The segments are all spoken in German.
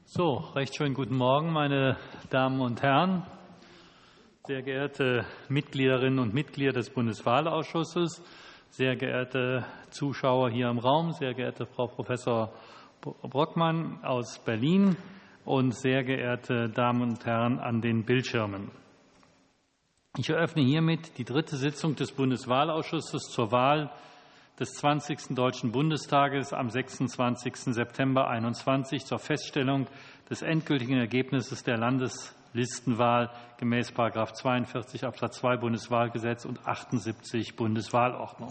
So, recht schönen guten Morgen, meine Damen und Herren, sehr geehrte Mitgliederinnen und Mitglieder des Bundeswahlausschusses, sehr geehrte Zuschauer hier im Raum, sehr geehrte Frau Professor Brockmann aus Berlin und sehr geehrte Damen und Herren an den Bildschirmen. Ich eröffne hiermit die dritte Sitzung des Bundeswahlausschusses zur Wahl des 20. Deutschen Bundestages am 26. September 2021 zur Feststellung des endgültigen Ergebnisses der Landeslistenwahl gemäß § 42 Absatz 2 Bundeswahlgesetz und 78 Bundeswahlordnung.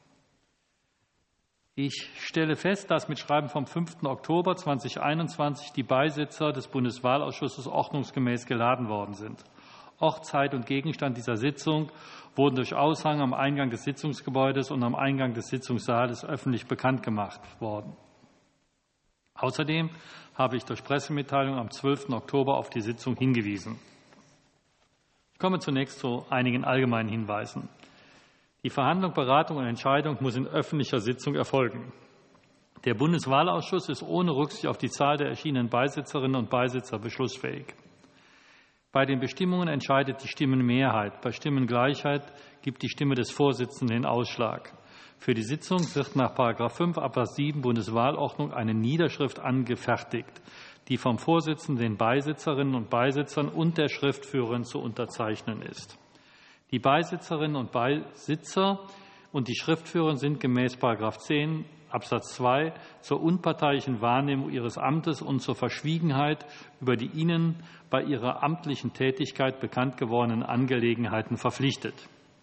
Ich stelle fest, dass mit Schreiben vom 5. Oktober 2021 die Beisitzer des Bundeswahlausschusses ordnungsgemäß geladen worden sind. Ort, Zeit und Gegenstand dieser Sitzung wurden durch Aushang am Eingang des Sitzungsgebäudes und am Eingang des Sitzungssaales öffentlich bekannt gemacht worden. Außerdem habe ich durch Pressemitteilung am 12. Oktober auf die Sitzung hingewiesen. Ich komme zunächst zu einigen allgemeinen Hinweisen. Die Verhandlung, Beratung und Entscheidung muss in öffentlicher Sitzung erfolgen. Der Bundeswahlausschuss ist ohne Rücksicht auf die Zahl der erschienenen Beisitzerinnen und Beisitzer beschlussfähig. Bei den Bestimmungen entscheidet die Stimmenmehrheit. Bei Stimmengleichheit gibt die Stimme des Vorsitzenden den Ausschlag. Für die Sitzung wird nach § 5 Absatz 7 Bundeswahlordnung eine Niederschrift angefertigt, die vom Vorsitzenden, den Beisitzerinnen und Beisitzern und der Schriftführerin zu unterzeichnen ist. Die Beisitzerinnen und Beisitzer und die Schriftführerin sind gemäß § 10 Absatz 2 zur unparteiischen Wahrnehmung ihres Amtes und zur Verschwiegenheit über die ihnen bei ihrer amtlichen Tätigkeit bekannt gewordenen Angelegenheiten verpflichtet.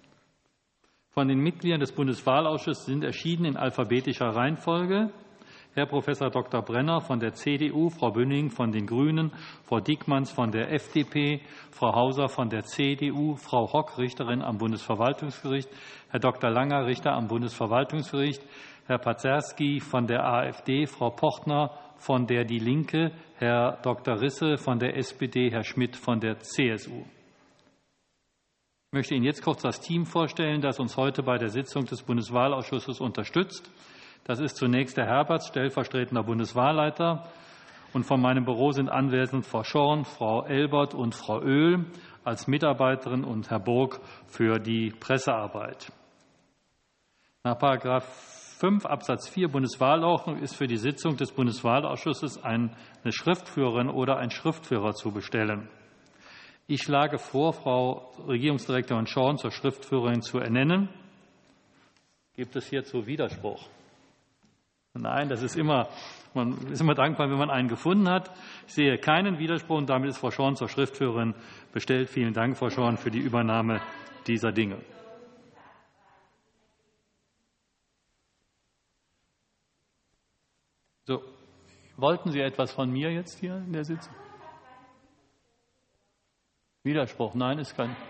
Von den Mitgliedern des Bundeswahlausschusses sind erschienen in alphabetischer Reihenfolge Herr Prof. Dr. Brenner von der CDU, Frau Bünning von den Grünen, Frau Diekmanns von der FDP, Frau Hauser von der CDU, Frau Hock, Richterin am Bundesverwaltungsgericht, Herr Dr. Langer, Richter am Bundesverwaltungsgericht, Herr Pazerski von der AfD, Frau Pochtner von der Die Linke, Herr Dr. Risse von der SPD, Herr Schmidt von der CSU. Ich möchte Ihnen jetzt kurz das Team vorstellen, das uns heute bei der Sitzung des Bundeswahlausschusses unterstützt. Das ist zunächst Herr Herberts, stellvertretender Bundeswahlleiter. Und von meinem Büro sind anwesend Frau Schorn, Frau Elbert und Frau Oehl als Mitarbeiterin und Herr Burg für die Pressearbeit. Nach § 5 Absatz 4 Bundeswahlordnung ist für die Sitzung des Bundeswahlausschusses eine Schriftführerin oder ein Schriftführer zu bestellen. Ich schlage vor, Frau Regierungsdirektorin Schorn zur Schriftführerin zu ernennen. Gibt es hierzu Widerspruch? Nein, man ist immer dankbar, wenn man einen gefunden hat. Ich sehe keinen Widerspruch und damit ist Frau Schorn zur Schriftführerin bestellt. Vielen Dank, Frau Schorn, für die Übernahme dieser Dinge. So, wollten Sie etwas von mir jetzt hier in der Sitzung? Widerspruch? Nein, ist kein.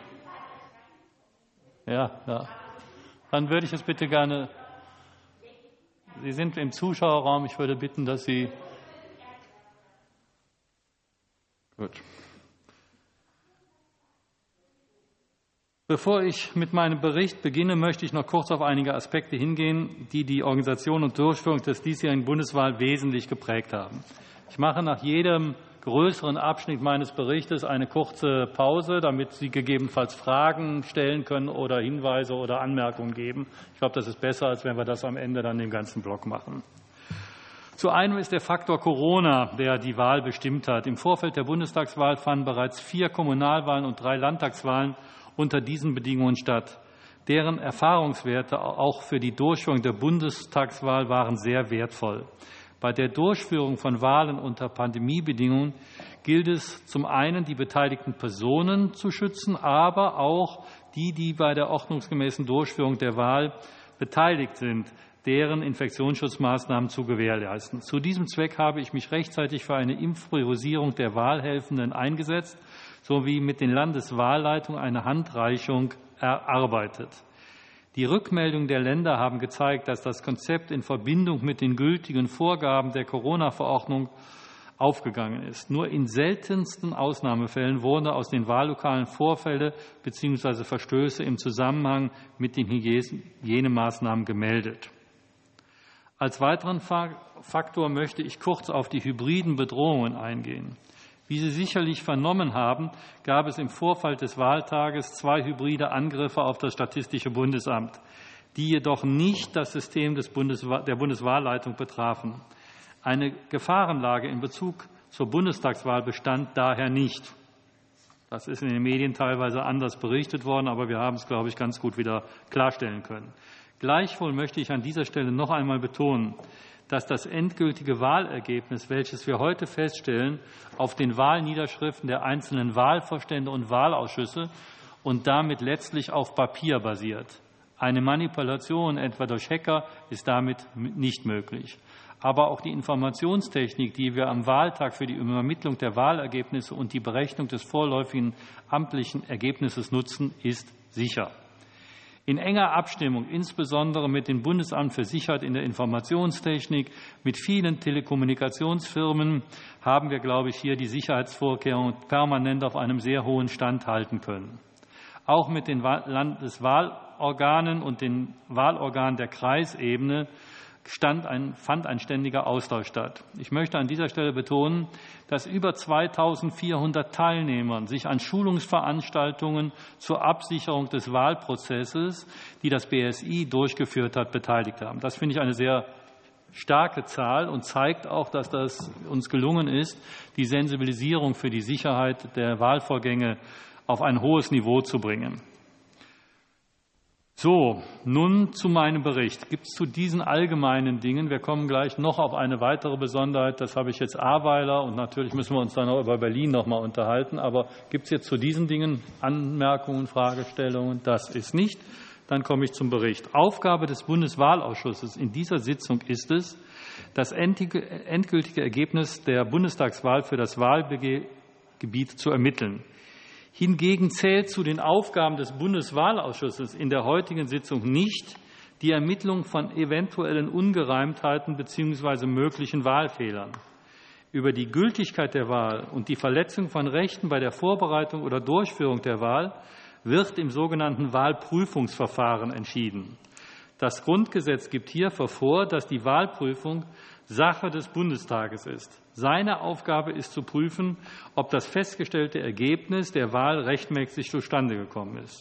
Ja. Dann würde ich es bitte gerne. Sie sind im Zuschauerraum. Ich würde bitten, dass Sie. Gut. Bevor ich mit meinem Bericht beginne, möchte ich noch kurz auf einige Aspekte hingehen, die die Organisation und Durchführung des diesjährigen Bundeswahl wesentlich geprägt haben. Ich mache nach jedem größeren Abschnitt meines Berichtes eine kurze Pause, damit Sie gegebenenfalls Fragen stellen können oder Hinweise oder Anmerkungen geben. Ich glaube, das ist besser, als wenn wir das am Ende dann im ganzen Block machen. Zu einem ist der Faktor Corona, der die Wahl bestimmt hat. Im Vorfeld der Bundestagswahl fanden bereits 4 Kommunalwahlen und 3 Landtagswahlen unter diesen Bedingungen statt. Deren Erfahrungswerte auch für die Durchführung der Bundestagswahl waren sehr wertvoll. Bei der Durchführung von Wahlen unter Pandemiebedingungen gilt es zum einen, die beteiligten Personen zu schützen, aber auch die bei der ordnungsgemäßen Durchführung der Wahl beteiligt sind, deren Infektionsschutzmaßnahmen zu gewährleisten. Zu diesem Zweck habe ich mich rechtzeitig für eine Impfpriorisierung der Wahlhelfenden eingesetzt sowie mit den Landeswahlleitungen eine Handreichung erarbeitet. Die Rückmeldungen der Länder haben gezeigt, dass das Konzept in Verbindung mit den gültigen Vorgaben der Corona-Verordnung aufgegangen ist. Nur in seltensten Ausnahmefällen wurden aus den Wahllokalen Vorfälle bzw. Verstöße im Zusammenhang mit den Hygienemaßnahmen gemeldet. Als weiteren Faktor möchte ich kurz auf die hybriden Bedrohungen eingehen. Wie Sie sicherlich vernommen haben, gab es im Vorfeld des Wahltages 2 hybride Angriffe auf das Statistische Bundesamt, die jedoch nicht das System der Bundeswahlleitung betrafen. Eine Gefahrenlage in Bezug zur Bundestagswahl bestand daher nicht. Das ist in den Medien teilweise anders berichtet worden, aber wir haben es, glaube ich, ganz gut wieder klarstellen können. Gleichwohl möchte ich an dieser Stelle noch einmal betonen, dass das endgültige Wahlergebnis, welches wir heute feststellen, auf den Wahlniederschriften der einzelnen Wahlvorstände und Wahlausschüsse und damit letztlich auf Papier basiert. Eine Manipulation etwa durch Hacker ist damit nicht möglich. Aber auch die Informationstechnik, die wir am Wahltag für die Übermittlung der Wahlergebnisse und die Berechnung des vorläufigen amtlichen Ergebnisses nutzen, ist sicher. In enger Abstimmung, insbesondere mit dem Bundesamt für Sicherheit in der Informationstechnik, mit vielen Telekommunikationsfirmen, haben wir, glaube ich, hier die Sicherheitsvorkehrungen permanent auf einem sehr hohen Stand halten können. Auch mit den Landeswahlorganen und den Wahlorganen der Kreisebene fand ein ständiger Austausch statt. Ich möchte an dieser Stelle betonen, dass über 2.400 Teilnehmer sich an Schulungsveranstaltungen zur Absicherung des Wahlprozesses, die das BSI durchgeführt hat, beteiligt haben. Das finde ich eine sehr starke Zahl und zeigt auch, dass das uns gelungen ist, die Sensibilisierung für die Sicherheit der Wahlvorgänge auf ein hohes Niveau zu bringen. So, nun zu meinem Bericht. Gibt es zu diesen allgemeinen Dingen, wir kommen gleich noch auf eine weitere Besonderheit, das habe ich jetzt Ahrweiler und natürlich müssen wir uns dann auch über Berlin noch mal unterhalten, aber gibt es jetzt zu diesen Dingen Anmerkungen, Fragestellungen? Das ist nicht. Dann komme ich zum Bericht. Aufgabe des Bundeswahlausschusses in dieser Sitzung ist es, das endgültige Ergebnis der Bundestagswahl für das Wahlgebiet zu ermitteln. Hingegen zählt zu den Aufgaben des Bundeswahlausschusses in der heutigen Sitzung nicht die Ermittlung von eventuellen Ungereimtheiten bzw. möglichen Wahlfehlern. Über die Gültigkeit der Wahl und die Verletzung von Rechten bei der Vorbereitung oder Durchführung der Wahl wird im sogenannten Wahlprüfungsverfahren entschieden. Das Grundgesetz gibt hierfür vor, dass die Wahlprüfung Sache des Bundestages ist. Seine Aufgabe ist zu prüfen, ob das festgestellte Ergebnis der Wahl rechtmäßig zustande gekommen ist.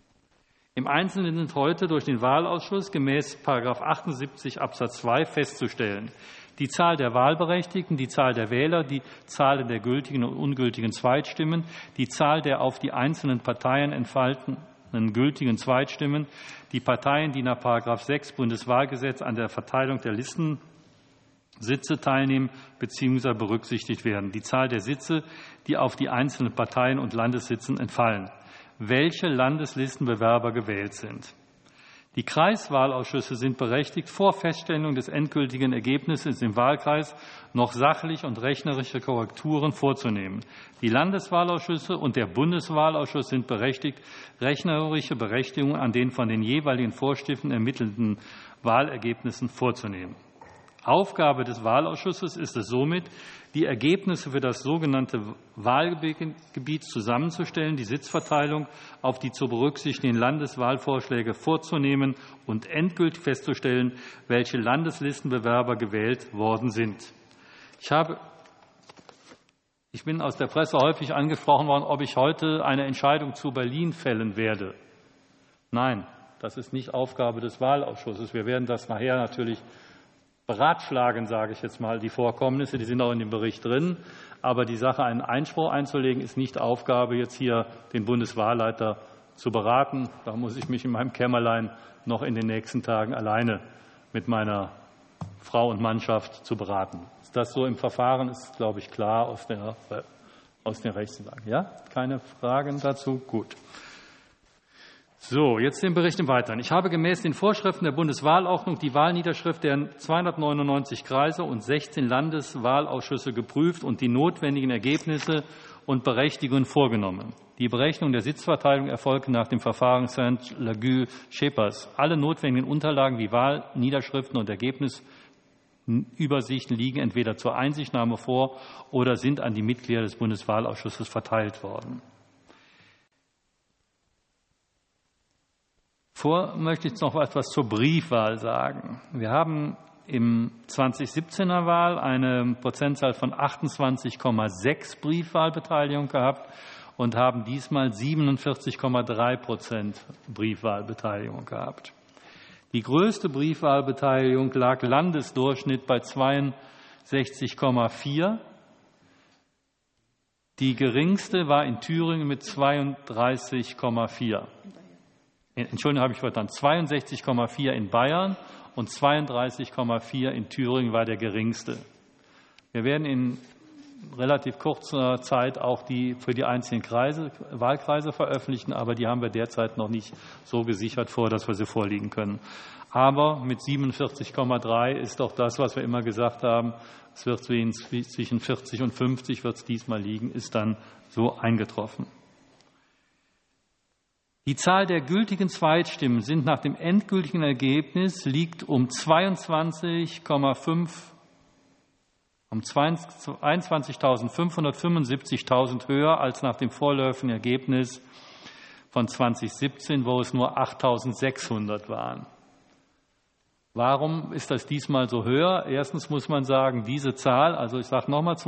Im Einzelnen sind heute durch den Wahlausschuss gemäß § 78 Absatz 2 festzustellen die Zahl der Wahlberechtigten, die Zahl der Wähler, die Zahl der gültigen und ungültigen Zweitstimmen, die Zahl der auf die einzelnen Parteien entfaltenden gültigen Zweitstimmen, die Parteien, die nach § 6 Bundeswahlgesetz an der Verteilung der Listensitze teilnehmen bzw. berücksichtigt werden, die Zahl der Sitze, die auf die einzelnen Parteien und Landessitzen entfallen, welche Landeslistenbewerber gewählt sind. Die Kreiswahlausschüsse sind berechtigt, vor Feststellung des endgültigen Ergebnisses im Wahlkreis noch sachlich und rechnerische Korrekturen vorzunehmen. Die Landeswahlausschüsse und der Bundeswahlausschuss sind berechtigt, rechnerische Berechtigungen an den von den jeweiligen Vorstiften ermittelten Wahlergebnissen vorzunehmen. Aufgabe des Wahlausschusses ist es somit, die Ergebnisse für das sogenannte Wahlgebiet zusammenzustellen, die Sitzverteilung auf die zu berücksichtigenden Landeswahlvorschläge vorzunehmen und endgültig festzustellen, welche Landeslistenbewerber gewählt worden sind. Ich bin aus der Presse häufig angesprochen worden, ob ich heute eine Entscheidung zu Berlin fällen werde. Nein, das ist nicht Aufgabe des Wahlausschusses. Wir werden das nachher natürlich beratschlagen, sage ich jetzt mal, die Vorkommnisse, die sind auch in dem Bericht drin. Aber die Sache, einen Einspruch einzulegen, ist nicht Aufgabe, jetzt hier den Bundeswahlleiter zu beraten. Da muss ich mich in meinem Kämmerlein noch in den nächsten Tagen alleine mit meiner Frau und Mannschaft zu beraten. Ist das so im Verfahren? Ist, glaube ich, klar aus den Rechtslagen. Ja? Keine Fragen dazu? Gut. So, jetzt den Bericht im Weiteren. Ich habe gemäß den Vorschriften der Bundeswahlordnung die Wahlniederschrift der 299 Kreise und 16 Landeswahlausschüsse geprüft und die notwendigen Ergebnisse und Berechtigungen vorgenommen. Die Berechnung der Sitzverteilung erfolgte nach dem Verfahren Saint-Laguë-Schepers. Alle notwendigen Unterlagen wie Wahlniederschriften und Ergebnisübersichten liegen entweder zur Einsichtnahme vor oder sind an die Mitglieder des Bundeswahlausschusses verteilt worden. Möchte ich noch etwas zur Briefwahl sagen. Wir haben im 2017er Wahl eine Prozentzahl von 28,6 Briefwahlbeteiligung gehabt und haben diesmal 47,3% Briefwahlbeteiligung gehabt. Die größte Briefwahlbeteiligung lag Landesdurchschnitt bei 62,4. Die geringste war in Thüringen mit 32,4. Entschuldigung, habe ich verstanden. 62,4 in Bayern und 32,4 in Thüringen war der geringste. Wir werden in relativ kurzer Zeit auch die für die einzelnen Wahlkreise veröffentlichen, aber die haben wir derzeit noch nicht so gesichert vor, dass wir sie vorliegen können. Aber mit 47,3 ist doch das, was wir immer gesagt haben, es wird zwischen 40 und 50 wird es diesmal liegen, ist dann so eingetroffen. Die Zahl der gültigen Zweitstimmen sind nach dem endgültigen Ergebnis liegt um 22.575.000 höher als nach dem vorläufigen Ergebnis von 2017, wo es nur 8.600 waren. Warum ist das diesmal so höher? Erstens muss man sagen, diese Zahl, also ich sage nochmal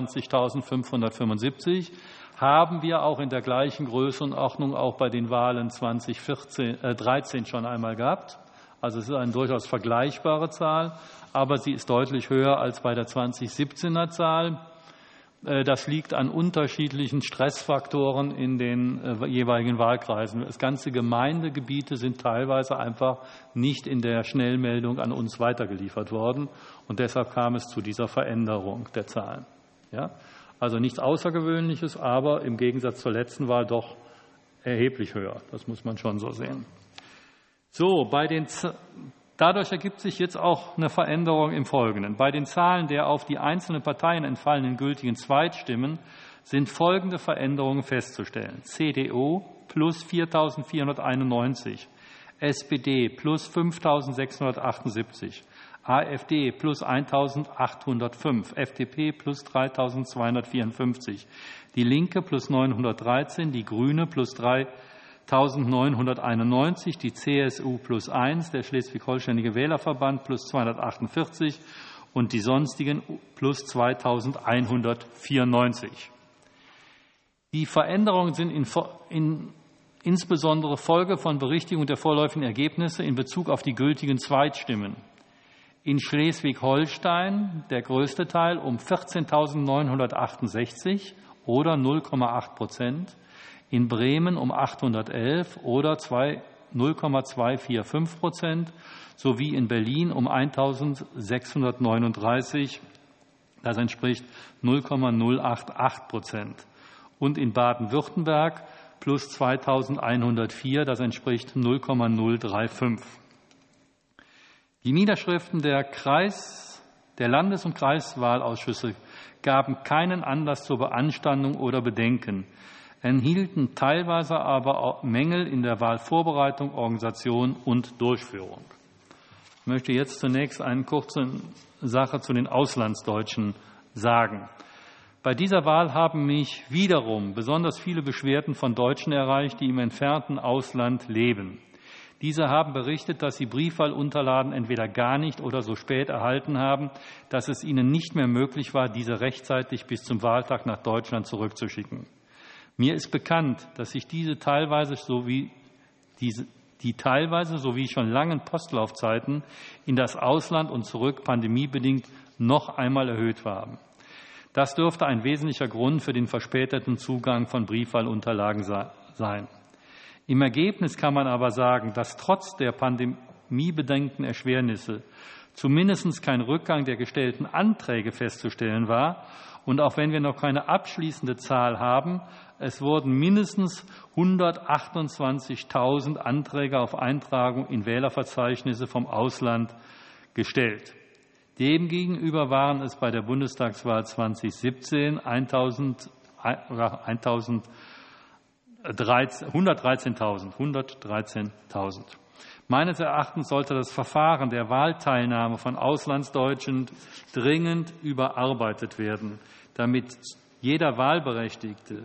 22.575, haben wir auch in der gleichen Größenordnung auch bei den Wahlen 2013 schon einmal gehabt. Also es ist eine durchaus vergleichbare Zahl, aber sie ist deutlich höher als bei der 2017er Zahl. Das liegt an unterschiedlichen Stressfaktoren in den jeweiligen Wahlkreisen. Das ganze Gemeindegebiete sind teilweise einfach nicht in der Schnellmeldung an uns weitergeliefert worden. Und deshalb kam es zu dieser Veränderung der Zahlen. Ja? Also nichts Außergewöhnliches, aber im Gegensatz zur letzten Wahl doch erheblich höher. Das muss man schon so sehen. So, dadurch ergibt sich jetzt auch eine Veränderung im Folgenden. Bei den Zahlen der auf die einzelnen Parteien entfallenen gültigen Zweitstimmen sind folgende Veränderungen festzustellen. CDU plus 4.491, SPD plus 5.678, AfD plus 1.805, FDP plus 3.254, die Linke plus 913, die Grüne plus 3.991, die CSU plus 1, der Schleswig-Holsteinische Wählerverband plus 248 und die sonstigen plus 2.194. Die Veränderungen sind insbesondere Folge von Berichtigung der vorläufigen Ergebnisse in Bezug auf die gültigen Zweitstimmen. In Schleswig-Holstein der größte Teil um 14.968 oder 0,8%, in Bremen um 811 oder 0,245%, sowie in Berlin um 1.639, das entspricht 0,088%, und in Baden-Württemberg plus 2.104, das entspricht 0,035. Die Niederschriften der Landes- und Kreiswahlausschüsse gaben keinen Anlass zur Beanstandung oder Bedenken, enthielten teilweise aber auch Mängel in der Wahlvorbereitung, Organisation und Durchführung. Ich möchte jetzt zunächst eine kurze Sache zu den Auslandsdeutschen sagen. Bei dieser Wahl haben mich wiederum besonders viele Beschwerden von Deutschen erreicht, die im entfernten Ausland leben. Diese haben berichtet, dass sie Briefwahlunterlagen entweder gar nicht oder so spät erhalten haben, dass es ihnen nicht mehr möglich war, diese rechtzeitig bis zum Wahltag nach Deutschland zurückzuschicken. Mir ist bekannt, dass sich die teilweise sowie schon langen Postlaufzeiten in das Ausland und zurück pandemiebedingt noch einmal erhöht haben. Das dürfte ein wesentlicher Grund für den verspäteten Zugang von Briefwahlunterlagen sein. Im Ergebnis kann man aber sagen, dass trotz der pandemiebedingten Erschwernisse zumindest kein Rückgang der gestellten Anträge festzustellen war. Und auch wenn wir noch keine abschließende Zahl haben, es wurden mindestens 128.000 Anträge auf Eintragung in Wählerverzeichnisse vom Ausland gestellt. Demgegenüber waren es bei der Bundestagswahl 2017 113.000. Meines Erachtens sollte das Verfahren der Wahlteilnahme von Auslandsdeutschen dringend überarbeitet werden, damit jeder Wahlberechtigte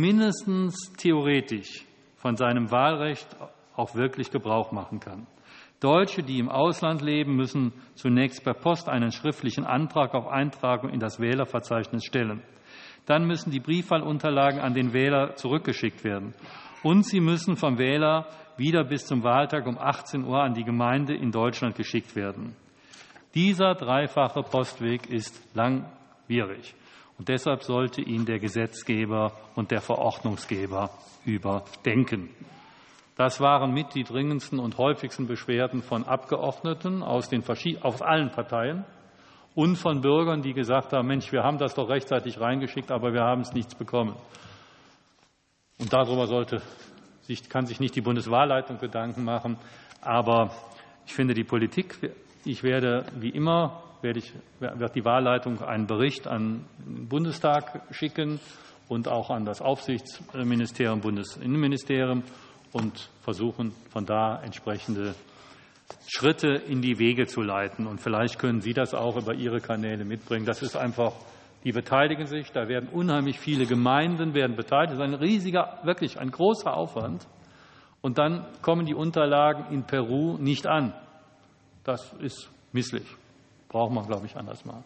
zumindest theoretisch von seinem Wahlrecht auch wirklich Gebrauch machen kann. Deutsche, die im Ausland leben, müssen zunächst per Post einen schriftlichen Antrag auf Eintragung in das Wählerverzeichnis stellen. Dann müssen die Briefwahlunterlagen an den Wähler zurückgeschickt werden. Und sie müssen vom Wähler wieder bis zum Wahltag um 18 Uhr an die Gemeinde in Deutschland geschickt werden. Dieser dreifache Postweg ist langwierig. Und deshalb sollte ihn der Gesetzgeber und der Verordnungsgeber überdenken. Das waren mit die dringendsten und häufigsten Beschwerden von Abgeordneten aus allen Parteien und von Bürgern, die gesagt haben, Mensch, wir haben das doch rechtzeitig reingeschickt, aber wir haben es nichts bekommen. Und darüber kann sich nicht die Bundeswahlleitung Gedanken machen. Aber ich finde die Politik, ich werde wie immer, wird die Wahlleitung einen Bericht an den Bundestag schicken und auch an das Aufsichtsministerium, Bundesinnenministerium und versuchen, von da entsprechende Schritte in die Wege zu leiten. Und vielleicht können Sie das auch über Ihre Kanäle mitbringen. Das ist einfach, die beteiligen sich, da werden unheimlich viele Gemeinden beteiligt. Das ist ein riesiger, wirklich ein großer Aufwand. Und dann kommen die Unterlagen in Peru nicht an. Das ist misslich. Braucht man, glaube ich, anders machen.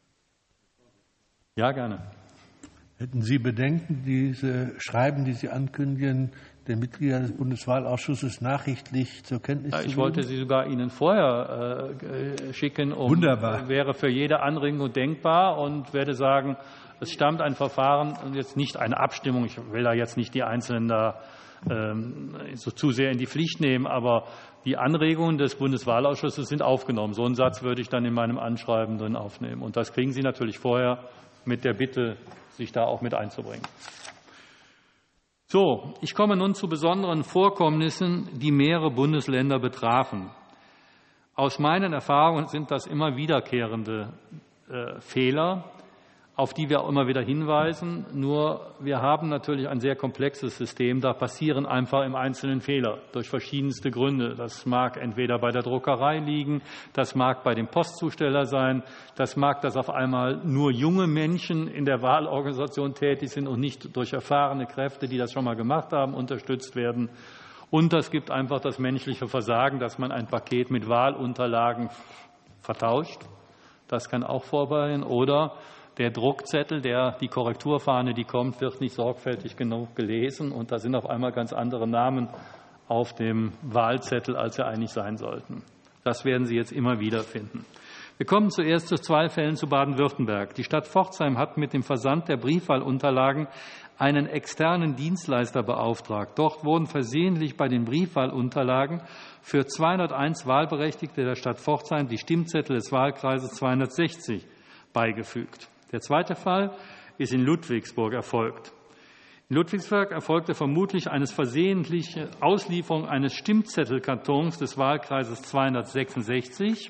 Ja, gerne. Hätten Sie Bedenken, diese Schreiben, die Sie ankündigen, der Mitglieder des Bundeswahlausschusses nachrichtlich zur Kenntnis zu nehmen? Ich wollte sie sogar Ihnen vorher schicken. Wunderbar. Wäre für jede Anregung denkbar und werde sagen, es stammt ein Verfahren und jetzt nicht eine Abstimmung. Ich will da jetzt nicht die Einzelnen da so zu sehr in die Pflicht nehmen, aber die Anregungen des Bundeswahlausschusses sind aufgenommen. So einen Satz würde ich dann in meinem Anschreiben drin aufnehmen. Und das kriegen Sie natürlich vorher mit der Bitte, sich da auch mit einzubringen. So, ich komme nun zu besonderen Vorkommnissen, die mehrere Bundesländer betrafen. Aus meinen Erfahrungen sind das immer wiederkehrende Fehler, auf die wir auch immer wieder hinweisen. Nur wir haben natürlich ein sehr komplexes System. Da passieren einfach im Einzelnen Fehler durch verschiedenste Gründe. Das mag entweder bei der Druckerei liegen, das mag bei dem Postzusteller sein, das mag, dass auf einmal nur junge Menschen in der Wahlorganisation tätig sind und nicht durch erfahrene Kräfte, die das schon mal gemacht haben, unterstützt werden. Und es gibt einfach das menschliche Versagen, dass man ein Paket mit Wahlunterlagen vertauscht. Das kann auch vorkommen. Oder der Druckzettel, die Korrekturfahne, die kommt, wird nicht sorgfältig genug gelesen und da sind auf einmal ganz andere Namen auf dem Wahlzettel, als sie eigentlich sein sollten. Das werden Sie jetzt immer wieder finden. Wir kommen zuerst zu zwei Fällen zu Baden-Württemberg. Die Stadt Pforzheim hat mit dem Versand der Briefwahlunterlagen einen externen Dienstleister beauftragt. Dort wurden versehentlich bei den Briefwahlunterlagen für 201 Wahlberechtigte der Stadt Pforzheim die Stimmzettel des Wahlkreises 260 beigefügt. Der zweite Fall ist in Ludwigsburg erfolgt. In Ludwigsburg erfolgte vermutlich eine versehentliche Auslieferung eines Stimmzettelkartons des Wahlkreises 266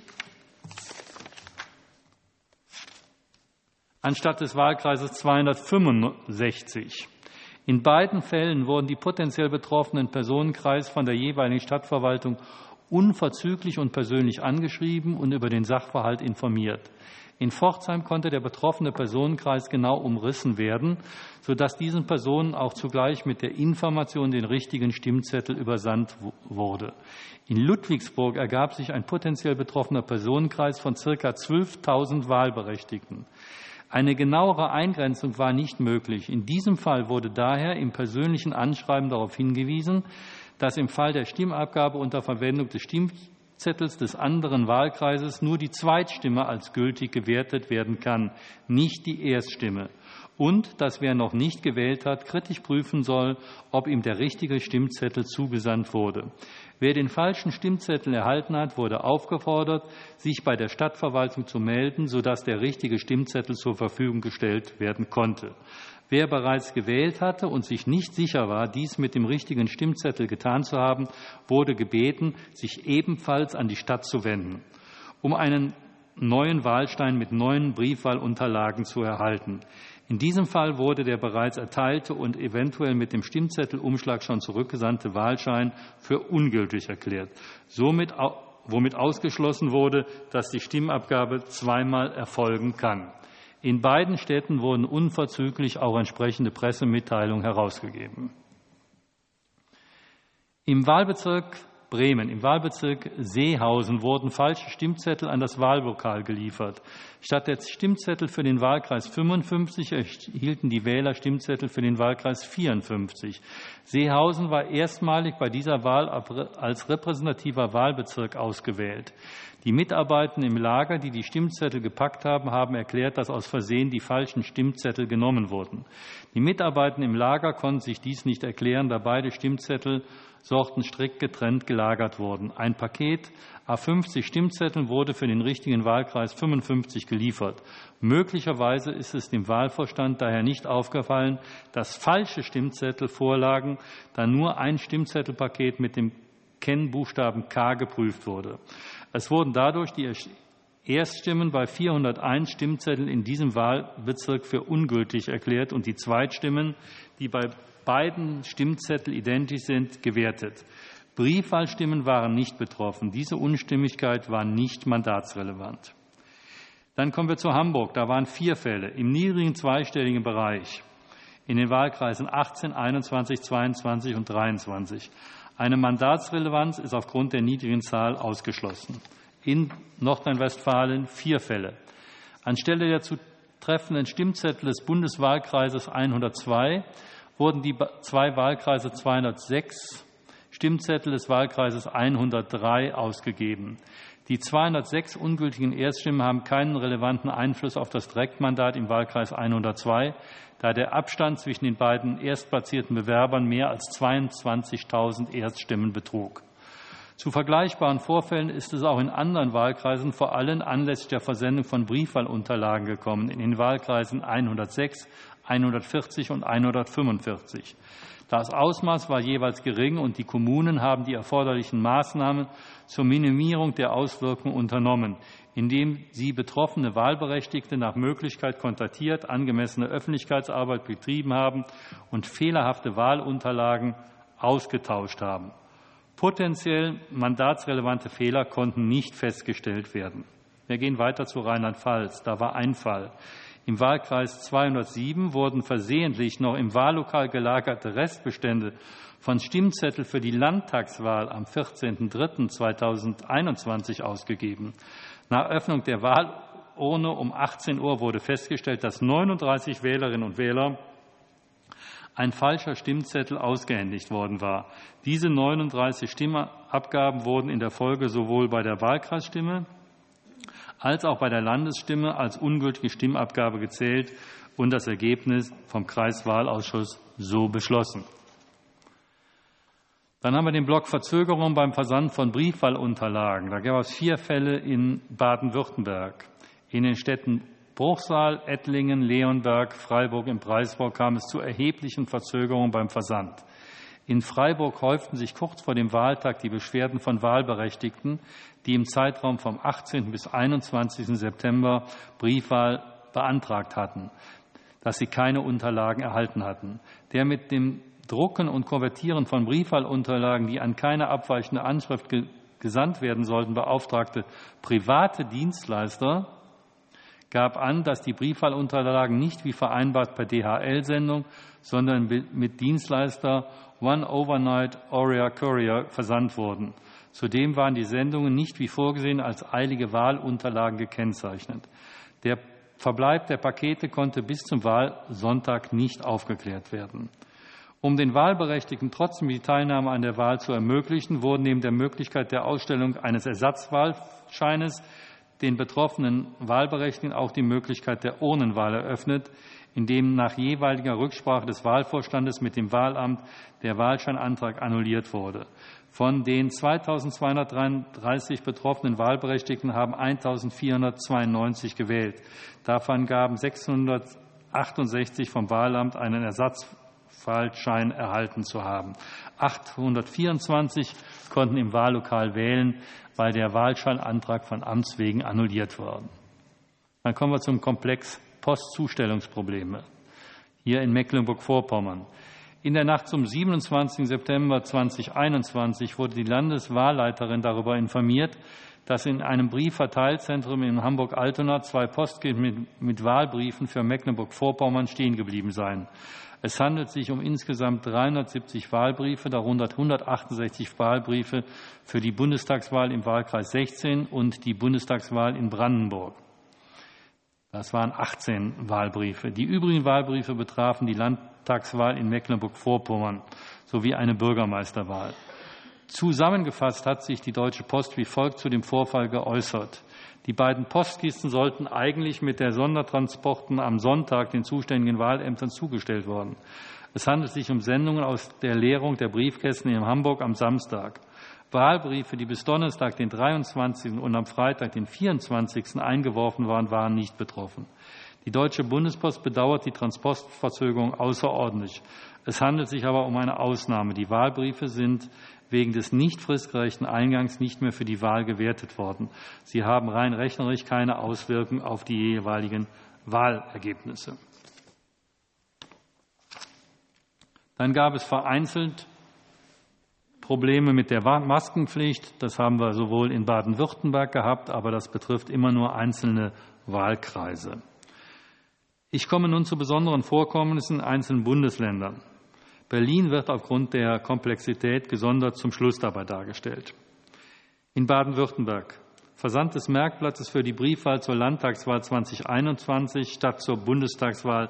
anstatt des Wahlkreises 265. In beiden Fällen wurden die potenziell betroffenen Personenkreis von der jeweiligen Stadtverwaltung unverzüglich und persönlich angeschrieben und über den Sachverhalt informiert. In Pforzheim konnte der betroffene Personenkreis genau umrissen werden, sodass diesen Personen auch zugleich mit der Information den richtigen Stimmzettel übersandt wurde. In Ludwigsburg ergab sich ein potenziell betroffener Personenkreis von ca. 12.000 Wahlberechtigten. Eine genauere Eingrenzung war nicht möglich. In diesem Fall wurde daher im persönlichen Anschreiben darauf hingewiesen, dass im Fall der Stimmabgabe unter Verwendung des Stimmzettels des anderen Wahlkreises nur die Zweitstimme als gültig gewertet werden kann, nicht die Erststimme. Und dass wer noch nicht gewählt hat, kritisch prüfen soll, ob ihm der richtige Stimmzettel zugesandt wurde. Wer den falschen Stimmzettel erhalten hat, wurde aufgefordert, sich bei der Stadtverwaltung zu melden, sodass der richtige Stimmzettel zur Verfügung gestellt werden konnte. Wer bereits gewählt hatte und sich nicht sicher war, dies mit dem richtigen Stimmzettel getan zu haben, wurde gebeten, sich ebenfalls an die Stadt zu wenden, um einen neuen Wahlstein mit neuen Briefwahlunterlagen zu erhalten. In diesem Fall wurde der bereits erteilte und eventuell mit dem Stimmzettelumschlag schon zurückgesandte Wahlschein für ungültig erklärt, womit ausgeschlossen wurde, dass die Stimmabgabe zweimal erfolgen kann. In beiden Städten wurden unverzüglich auch entsprechende Pressemitteilungen herausgegeben. Im Wahlbezirk Bremen. Im Wahlbezirk Seehausen wurden falsche Stimmzettel an das Wahllokal geliefert. Statt der Stimmzettel für den Wahlkreis 55 erhielten die Wähler Stimmzettel für den Wahlkreis 54. Seehausen war erstmalig bei dieser Wahl als repräsentativer Wahlbezirk ausgewählt. Die Mitarbeitenden im Lager, die die Stimmzettel gepackt haben, haben erklärt, dass aus Versehen die falschen Stimmzettel genommen wurden. Die Mitarbeitenden im Lager konnten sich dies nicht erklären, da beide Stimmzettelsorten strikt getrennt gelagert wurden. Ein Paket A50 Stimmzetteln wurde für den richtigen Wahlkreis 55 geliefert. Möglicherweise ist es dem Wahlvorstand daher nicht aufgefallen, dass falsche Stimmzettel vorlagen, da nur ein Stimmzettelpaket mit dem Kennbuchstaben K geprüft wurde. Es wurden dadurch die Erststimmen bei 401 Stimmzetteln in diesem Wahlbezirk für ungültig erklärt und die Zweitstimmen, die bei beiden Stimmzetteln identisch sind, gewertet. Briefwahlstimmen waren nicht betroffen. Diese Unstimmigkeit war nicht mandatsrelevant. Dann kommen wir zu Hamburg. Da waren 4 Fälle im niedrigen zweistelligen Bereich in den Wahlkreisen 18, 21, 22 und 23. Eine Mandatsrelevanz ist aufgrund der niedrigen Zahl ausgeschlossen. In Nordrhein-Westfalen 4 Fälle. Anstelle der zu treffenden Stimmzettel des Bundeswahlkreises 102 wurden die 2 Wahlkreise 206 Stimmzettel des Wahlkreises 103 ausgegeben. Die 206 ungültigen Erststimmen haben keinen relevanten Einfluss auf das Direktmandat im Wahlkreis 102, da der Abstand zwischen den beiden erstplatzierten Bewerbern mehr als 22.000 Erststimmen betrug. Zu vergleichbaren Vorfällen ist es auch in anderen Wahlkreisen vor allem anlässlich der Versendung von Briefwahlunterlagen gekommen, in den Wahlkreisen 106, 140 und 145. Das Ausmaß war jeweils gering und die Kommunen haben die erforderlichen Maßnahmen zur Minimierung der Auswirkungen unternommen, indem sie betroffene Wahlberechtigte nach Möglichkeit kontaktiert, angemessene Öffentlichkeitsarbeit betrieben haben und fehlerhafte Wahlunterlagen ausgetauscht haben. Potenziell mandatsrelevante Fehler konnten nicht festgestellt werden. Wir gehen weiter zu Rheinland-Pfalz. Da war ein Fall. Im Wahlkreis 207 wurden versehentlich noch im Wahllokal gelagerte Restbestände von Stimmzetteln für die Landtagswahl am 14.03.2021 ausgegeben. Nach Öffnung der Wahlurne um 18 Uhr wurde festgestellt, dass 39 Wählerinnen und Wähler ein falscher Stimmzettel ausgehändigt worden war. Diese 39 Stimmabgaben wurden in der Folge sowohl bei der Wahlkreisstimme als auch bei der Landesstimme als ungültige Stimmabgabe gezählt und das Ergebnis vom Kreiswahlausschuss so beschlossen. Dann haben wir den Block Verzögerung beim Versand von Briefwahlunterlagen. Da gab es 4 Fälle in Baden-Württemberg. In den Städten Bruchsal, Ettlingen, Leonberg, Freiburg im Breisgau kam es zu erheblichen Verzögerungen beim Versand. In Freiburg häuften sich kurz vor dem Wahltag die Beschwerden von Wahlberechtigten, die im Zeitraum vom 18. bis 21. September Briefwahl beantragt hatten, dass sie keine Unterlagen erhalten hatten. Der mit dem Drucken und Konvertieren von Briefwahlunterlagen, die an keine abweichende Anschrift gesandt werden sollten, beauftragte private Dienstleister gab an, dass die Briefwahlunterlagen nicht wie vereinbart per DHL-Sendung, sondern mit Dienstleister One Overnight Order Courier versandt wurden. Zudem waren die Sendungen nicht wie vorgesehen als eilige Wahlunterlagen gekennzeichnet. Der Verbleib der Pakete konnte bis zum Wahlsonntag nicht aufgeklärt werden. Um den Wahlberechtigten trotzdem die Teilnahme an der Wahl zu ermöglichen, wurden neben der Möglichkeit der Ausstellung eines Ersatzwahlscheines den betroffenen Wahlberechtigten auch die Möglichkeit der Urnenwahl eröffnet, indem nach jeweiliger Rücksprache des Wahlvorstandes mit dem Wahlamt der Wahlscheinantrag annulliert wurde. Von den 2.233 betroffenen Wahlberechtigten haben 1.492 gewählt. Davon gaben 668 vom Wahlamt einen Ersatzwahlschein erhalten zu haben. 824 konnten im Wahllokal wählen, weil der Wahlscheinantrag von Amts wegen annulliert wurde. Dann kommen wir zum Komplex Postzustellungsprobleme hier in Mecklenburg-Vorpommern. In der Nacht zum 27. September 2021 wurde die Landeswahlleiterin darüber informiert, dass in einem Briefverteilzentrum in Hamburg-Altona 2 Postkisten mit Wahlbriefen für Mecklenburg-Vorpommern stehen geblieben seien. Es handelt sich um insgesamt 370 Wahlbriefe, darunter 168 Wahlbriefe für die Bundestagswahl im Wahlkreis 16 und die Bundestagswahl in Brandenburg. Das waren 18 Wahlbriefe. Die übrigen Wahlbriefe betrafen die Landtagswahl in Mecklenburg-Vorpommern sowie eine Bürgermeisterwahl. Zusammengefasst hat sich die Deutsche Post wie folgt zu dem Vorfall geäußert. Die beiden Postkisten sollten eigentlich mit der Sondertransporten am Sonntag den zuständigen Wahlämtern zugestellt worden. Es handelt sich um Sendungen aus der Leerung der Briefkästen in Hamburg am Samstag. Wahlbriefe, die bis Donnerstag, den 23. und am Freitag, den 24. eingeworfen waren, waren nicht betroffen. Die Deutsche Bundespost bedauert die Transportverzögerung außerordentlich. Es handelt sich aber um eine Ausnahme. Die Wahlbriefe sind wegen des nicht fristgerechten Eingangs nicht mehr für die Wahl gewertet worden. Sie haben rein rechnerisch keine Auswirkung auf die jeweiligen Wahlergebnisse. Dann gab es vereinzelt Probleme mit der Maskenpflicht. Das haben wir sowohl in Baden-Württemberg gehabt, aber das betrifft immer nur einzelne Wahlkreise. Ich komme nun zu besonderen Vorkommnissen in einzelnen Bundesländern. Berlin wird aufgrund der Komplexität gesondert zum Schluss dabei dargestellt. In Baden-Württemberg Versand des Merkblattes für die Briefwahl zur Landtagswahl 2021 statt zur Bundestagswahl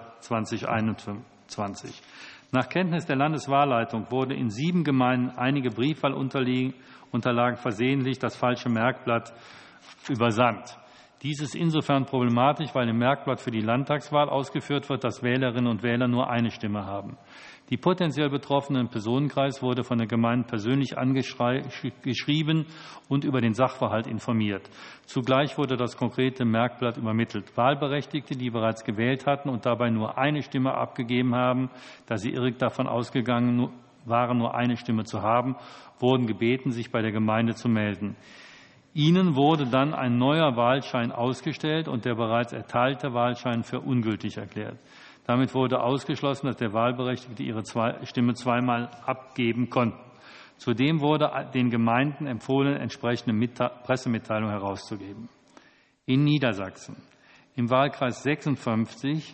2021. Nach Kenntnis der Landeswahlleitung wurde in 7 Gemeinden einige Briefwahlunterlagen versehentlich das falsche Merkblatt übersandt. Dies ist insofern problematisch, weil im Merkblatt für die Landtagswahl ausgeführt wird, dass Wählerinnen und Wähler nur eine Stimme haben. Die potenziell betroffenen Personenkreis wurde von der Gemeinde persönlich angeschrieben und über den Sachverhalt informiert. Zugleich wurde das konkrete Merkblatt übermittelt. Wahlberechtigte, die bereits gewählt hatten und dabei nur eine Stimme abgegeben haben, da sie irrig davon ausgegangen waren, nur eine Stimme zu haben, wurden gebeten, sich bei der Gemeinde zu melden. Ihnen wurde dann ein neuer Wahlschein ausgestellt und der bereits erteilte Wahlschein für ungültig erklärt. Damit wurde ausgeschlossen, dass der Wahlberechtigte ihre Stimme zweimal abgeben konnte. Zudem wurde den Gemeinden empfohlen, entsprechende Pressemitteilungen herauszugeben. In Niedersachsen im Wahlkreis 56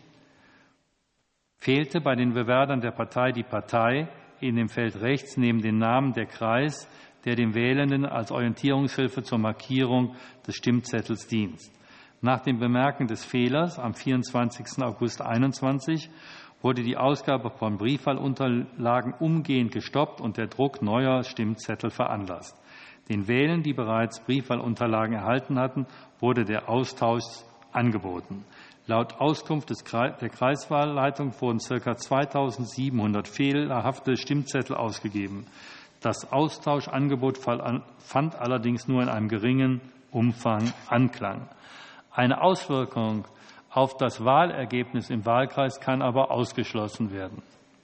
fehlte bei den Bewerbern der Partei die Partei in dem Feld rechts neben dem Namen der Kreis, der dem Wählenden als Orientierungshilfe zur Markierung des Stimmzettels dient. Nach dem Bemerken des Fehlers am 24. August 2021 wurde die Ausgabe von Briefwahlunterlagen umgehend gestoppt und der Druck neuer Stimmzettel veranlasst. Den Wählern, die bereits Briefwahlunterlagen erhalten hatten, wurde der Austausch angeboten. Laut Auskunft der Kreiswahlleitung wurden ca. 2.700 fehlerhafte Stimmzettel ausgegeben. Das Austauschangebot fand allerdings nur in einem geringen Umfang Anklang. Eine Auswirkung auf das Wahlergebnis im Wahlkreis kann aber ausgeschlossen werden.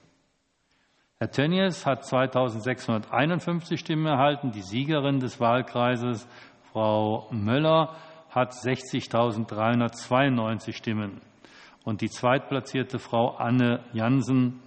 Herr Tönnies hat 2.651 Stimmen erhalten. Die Siegerin des Wahlkreises, Frau Möller, hat 60.392 Stimmen. Und die zweitplatzierte Frau Anne Jansen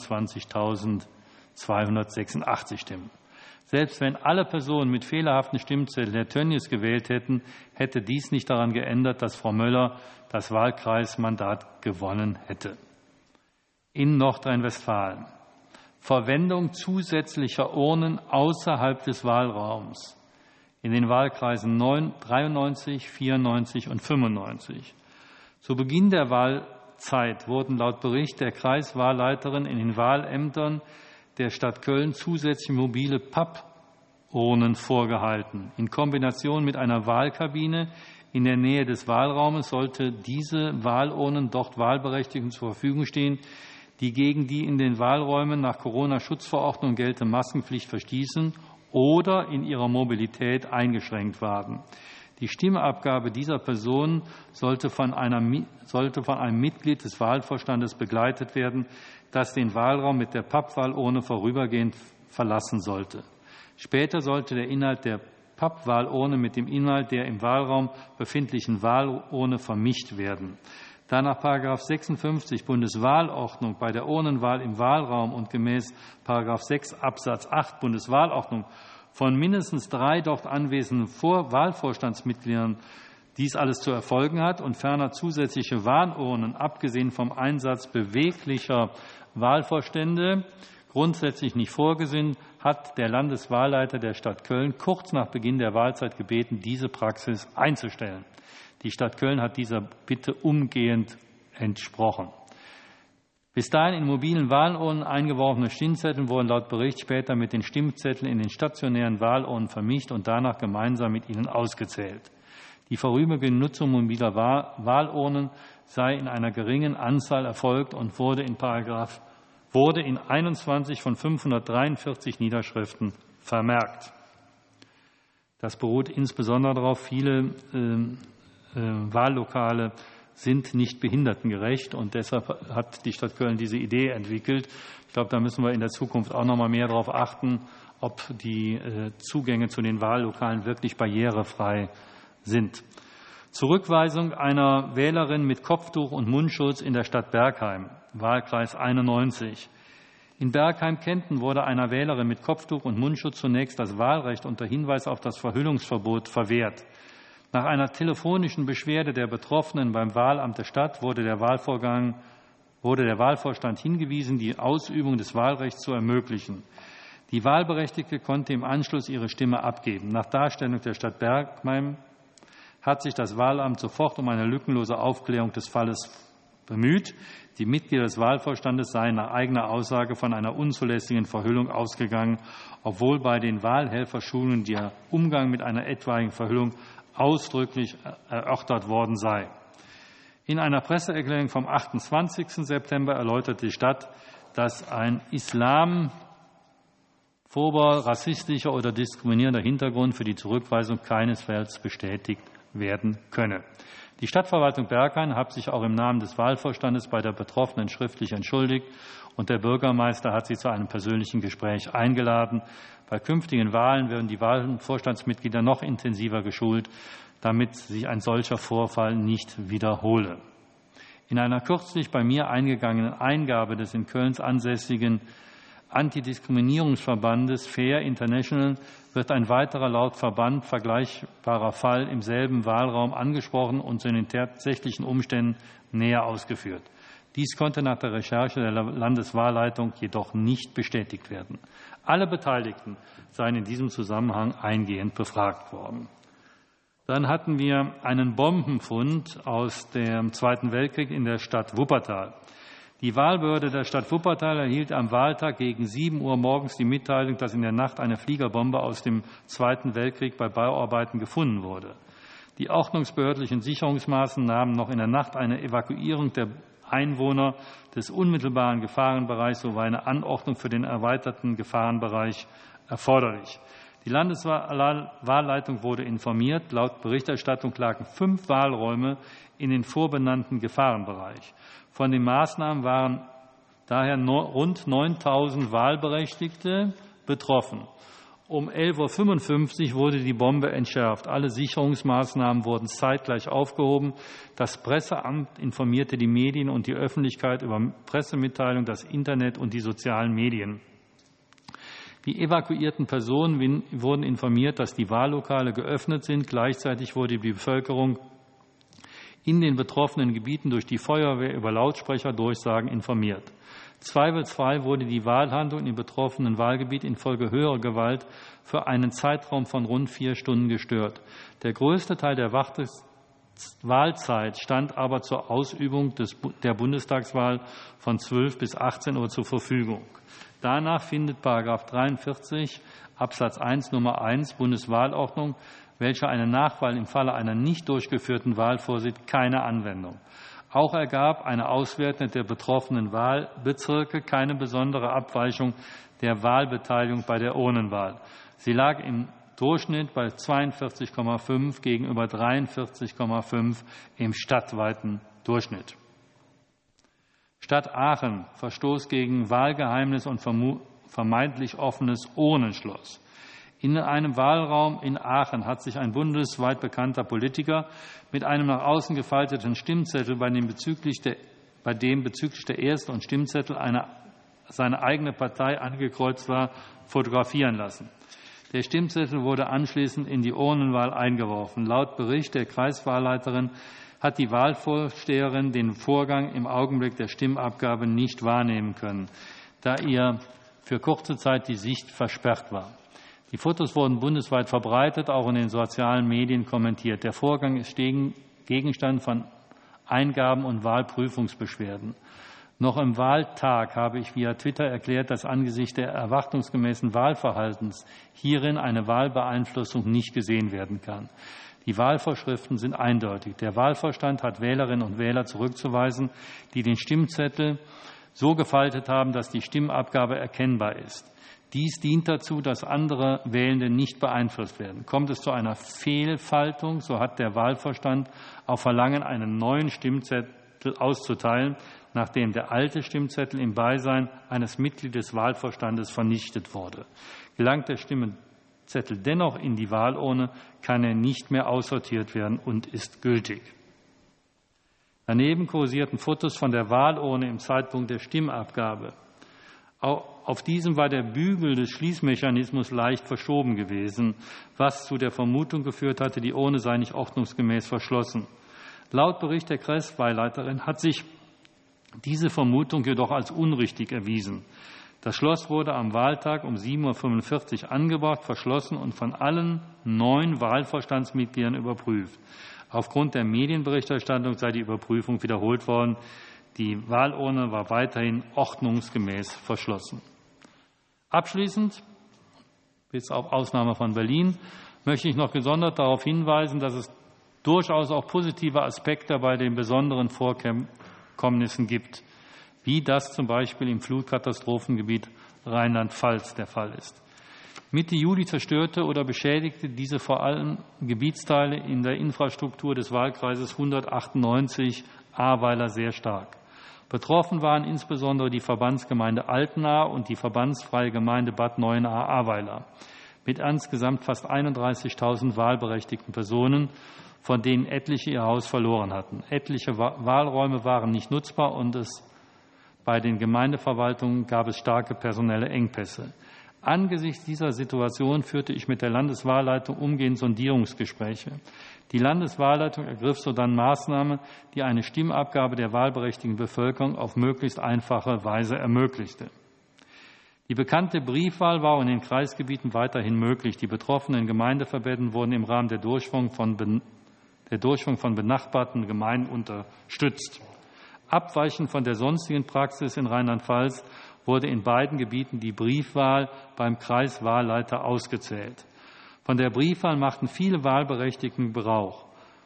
29.286 Stimmen. Selbst wenn alle Personen mit fehlerhaften Stimmzetteln Herr Tönnies gewählt hätten, hätte dies nicht daran geändert, dass Frau Möller das Wahlkreismandat gewonnen hätte. In Nordrhein-Westfalen Verwendung zusätzlicher Urnen außerhalb des Wahlraums in den Wahlkreisen 93, 94 und 95. Zu Beginn der Wahlzeit wurden laut Bericht der Kreiswahlleiterin in den Wahlämtern der Stadt Köln zusätzlich mobile Pappurnen vorgehalten. In Kombination mit einer Wahlkabine in der Nähe des Wahlraumes sollte diese Wahlurnen dort Wahlberechtigten zur Verfügung stehen, die gegen die in den Wahlräumen nach Corona-Schutzverordnung geltende Maskenpflicht verstießen oder in ihrer Mobilität eingeschränkt waren. Die Stimmabgabe dieser Personen sollte von einem Mitglied des Wahlvorstandes begleitet werden, das den Wahlraum mit der Pappwahlurne vorübergehend verlassen sollte. Später sollte der Inhalt der Pappwahlurne mit dem Inhalt der im Wahlraum befindlichen Wahlurne vermischt werden. Da nach § 56 Bundeswahlordnung bei der Urnenwahl im Wahlraum und gemäß § 6 Absatz 8 Bundeswahlordnung von mindestens 3 dort anwesenden Wahlvorstandsmitgliedern dies alles zu erfolgen hat und ferner zusätzliche Wahlurnen, abgesehen vom Einsatz beweglicher Wahlvorstände, grundsätzlich nicht vorgesehen, hat der Landeswahlleiter der Stadt Köln kurz nach Beginn der Wahlzeit gebeten, diese Praxis einzustellen. Die Stadt Köln hat dieser Bitte umgehend entsprochen. Bis dahin in mobilen Wahlurnen eingeworfene Stimmzettel wurden laut Bericht später mit den Stimmzetteln in den stationären Wahlurnen vermischt und danach gemeinsam mit ihnen ausgezählt. Die vorübergehende Nutzung mobiler Wahlurnen sei in einer geringen Anzahl erfolgt und wurde in 21 von 543 Niederschriften vermerkt. Das beruht insbesondere darauf, viele Wahllokale sind nicht behindertengerecht, und deshalb hat die Stadt Köln diese Idee entwickelt. Ich glaube, da müssen wir in der Zukunft auch noch mal mehr darauf achten, ob die Zugänge zu den Wahllokalen wirklich barrierefrei sind. Zurückweisung einer Wählerin mit Kopftuch und Mundschutz in der Stadt Bergheim, Wahlkreis 91. In Bergheim-Kenten wurde einer Wählerin mit Kopftuch und Mundschutz zunächst das Wahlrecht unter Hinweis auf das Verhüllungsverbot verwehrt. Nach einer telefonischen Beschwerde der Betroffenen beim Wahlamt der Stadt wurde der Wahlvorstand hingewiesen, die Ausübung des Wahlrechts zu ermöglichen. Die Wahlberechtigte konnte im Anschluss ihre Stimme abgeben. Nach Darstellung der Stadt Bergheim hat sich das Wahlamt sofort um eine lückenlose Aufklärung des Falles bemüht. Die Mitglieder des Wahlvorstandes seien nach eigener Aussage von einer unzulässigen Verhüllung ausgegangen, obwohl bei den Wahlhelferschulungen der Umgang mit einer etwaigen Verhüllung ausdrücklich erörtert worden sei. In einer Presseerklärung vom 28. September erläuterte die Stadt, dass ein islamphober, rassistischer oder diskriminierender Hintergrund für die Zurückweisung keinesfalls bestätigt werden könne. Die Stadtverwaltung Bergheim hat sich auch im Namen des Wahlvorstandes bei der Betroffenen schriftlich entschuldigt, und der Bürgermeister hat sie zu einem persönlichen Gespräch eingeladen. Bei künftigen Wahlen werden die Wahlvorstandsmitglieder noch intensiver geschult, damit sich ein solcher Vorfall nicht wiederhole. In einer kürzlich bei mir eingegangenen Eingabe des in Köln ansässigen Antidiskriminierungsverbandes Fair International wird ein weiterer laut Verband vergleichbarer Fall im selben Wahlraum angesprochen und zu den tatsächlichen Umständen näher ausgeführt. Dies konnte nach der Recherche der Landeswahlleitung jedoch nicht bestätigt werden. Alle Beteiligten seien in diesem Zusammenhang eingehend befragt worden. Dann hatten wir einen Bombenfund aus dem Zweiten Weltkrieg in der Stadt Wuppertal. Die Wahlbehörde der Stadt Wuppertal erhielt am Wahltag gegen 7 Uhr morgens die Mitteilung, dass in der Nacht eine Fliegerbombe aus dem Zweiten Weltkrieg bei Bauarbeiten gefunden wurde. Die ordnungsbehördlichen Sicherungsmaßnahmen nahmen noch in der Nacht eine Evakuierung der Einwohner des unmittelbaren Gefahrenbereichs sowie eine Anordnung für den erweiterten Gefahrenbereich erforderlich. Die Landeswahlleitung wurde informiert. Laut Berichterstattung lagen 5 Wahlräume in den vorbenannten Gefahrenbereich. Von den Maßnahmen waren daher rund 9.000 Wahlberechtigte betroffen. Um 11.55 Uhr wurde die Bombe entschärft. Alle Sicherungsmaßnahmen wurden zeitgleich aufgehoben. Das Presseamt informierte die Medien und die Öffentlichkeit über Pressemitteilungen, das Internet und die sozialen Medien. Die evakuierten Personen wurden informiert, dass die Wahllokale geöffnet sind. Gleichzeitig wurde die Bevölkerung in den betroffenen Gebieten durch die Feuerwehr über Lautsprecherdurchsagen informiert. Zweifelsfrei wurde die Wahlhandlung im betroffenen Wahlgebiet infolge höherer Gewalt für einen Zeitraum von rund 4 Stunden gestört. Der größte Teil der Wahlzeit stand aber zur Ausübung der Bundestagswahl von 12 bis 18 Uhr zur Verfügung. Danach findet § 43 Absatz 1 Nummer 1 Bundeswahlordnung, welcher eine Nachwahl im Falle einer nicht durchgeführten Wahl vorsieht, keine Anwendung. Auch ergab eine Auswertung der betroffenen Wahlbezirke keine besondere Abweichung der Wahlbeteiligung bei der Urnenwahl. Sie lag im Durchschnitt bei 42,5 gegenüber 43,5 im stadtweiten Durchschnitt. Stadt Aachen, Verstoß gegen Wahlgeheimnis und vermeintlich offenes Urnenschloss. In einem Wahlraum in Aachen hat sich ein bundesweit bekannter Politiker mit einem nach außen gefalteten Stimmzettel, bei dem bezüglich der ersten und Stimmzettel seine eigene Partei angekreuzt war, fotografieren lassen. Der Stimmzettel wurde anschließend in die Urnenwahl eingeworfen. Laut Bericht der Kreiswahlleiterin hat die Wahlvorsteherin den Vorgang im Augenblick der Stimmabgabe nicht wahrnehmen können, da ihr für kurze Zeit die Sicht versperrt war. Die Fotos wurden bundesweit verbreitet, auch in den sozialen Medien kommentiert. Der Vorgang ist Gegenstand von Eingaben und Wahlprüfungsbeschwerden. Noch im Wahltag habe ich via Twitter erklärt, dass angesichts der erwartungsgemäßen Wahlverhaltens hierin eine Wahlbeeinflussung nicht gesehen werden kann. Die Wahlvorschriften sind eindeutig. Der Wahlvorstand hat Wählerinnen und Wähler zurückzuweisen, die den Stimmzettel so gefaltet haben, dass die Stimmabgabe erkennbar ist. Dies dient dazu, dass andere Wählende nicht beeinflusst werden. Kommt es zu einer Fehlfaltung, so hat der Wahlvorstand auf Verlangen einen neuen Stimmzettel auszuteilen, nachdem der alte Stimmzettel im Beisein eines Mitglieds des Wahlvorstandes vernichtet wurde. Gelangt der Stimmzettel dennoch in die Wahlurne, kann er nicht mehr aussortiert werden und ist gültig. Daneben kursierten Fotos von der Wahlurne im Zeitpunkt der Stimmabgabe. Auf diesem war der Bügel des Schließmechanismus leicht verschoben gewesen, was zu der Vermutung geführt hatte, die Urne sei nicht ordnungsgemäß verschlossen. Laut Bericht der Kreiswahlleiterin hat sich diese Vermutung jedoch als unrichtig erwiesen. Das Schloss wurde am Wahltag um 7:45 Uhr angebracht, verschlossen und von allen 9 Wahlvorstandsmitgliedern überprüft. Aufgrund der Medienberichterstattung sei die Überprüfung wiederholt worden. Die Wahlurne war weiterhin ordnungsgemäß verschlossen. Abschließend, bis auf Ausnahme von Berlin, möchte ich noch gesondert darauf hinweisen, dass es durchaus auch positive Aspekte bei den besonderen Vorkommnissen gibt, wie das zum Beispiel im Flutkatastrophengebiet Rheinland-Pfalz der Fall ist. Mitte Juli zerstörte oder beschädigte diese vor allem Gebietsteile in der Infrastruktur des Wahlkreises 198 Ahrweiler sehr stark. Betroffen waren insbesondere die Verbandsgemeinde Altenahr und die verbandsfreie Gemeinde Bad Neuenahr-Ahrweiler mit insgesamt fast 31.000 wahlberechtigten Personen, von denen etliche ihr Haus verloren hatten. Etliche Wahlräume waren nicht nutzbar und bei den Gemeindeverwaltungen gab es starke personelle Engpässe. Angesichts dieser Situation führte ich mit der Landeswahlleitung umgehend Sondierungsgespräche. Die Landeswahlleitung ergriff sodann Maßnahmen, die eine Stimmabgabe der wahlberechtigten Bevölkerung auf möglichst einfache Weise ermöglichte. Die bekannte Briefwahl war in den Kreisgebieten weiterhin möglich. Die betroffenen Gemeindeverbände wurden im Rahmen der Durchführung von benachbarten Gemeinden unterstützt. Abweichend von der sonstigen Praxis in Rheinland-Pfalz wurde in beiden Gebieten die Briefwahl beim Kreiswahlleiter ausgezählt. Von der Briefwahl machten viele Wahlberechtigten Gebrauch.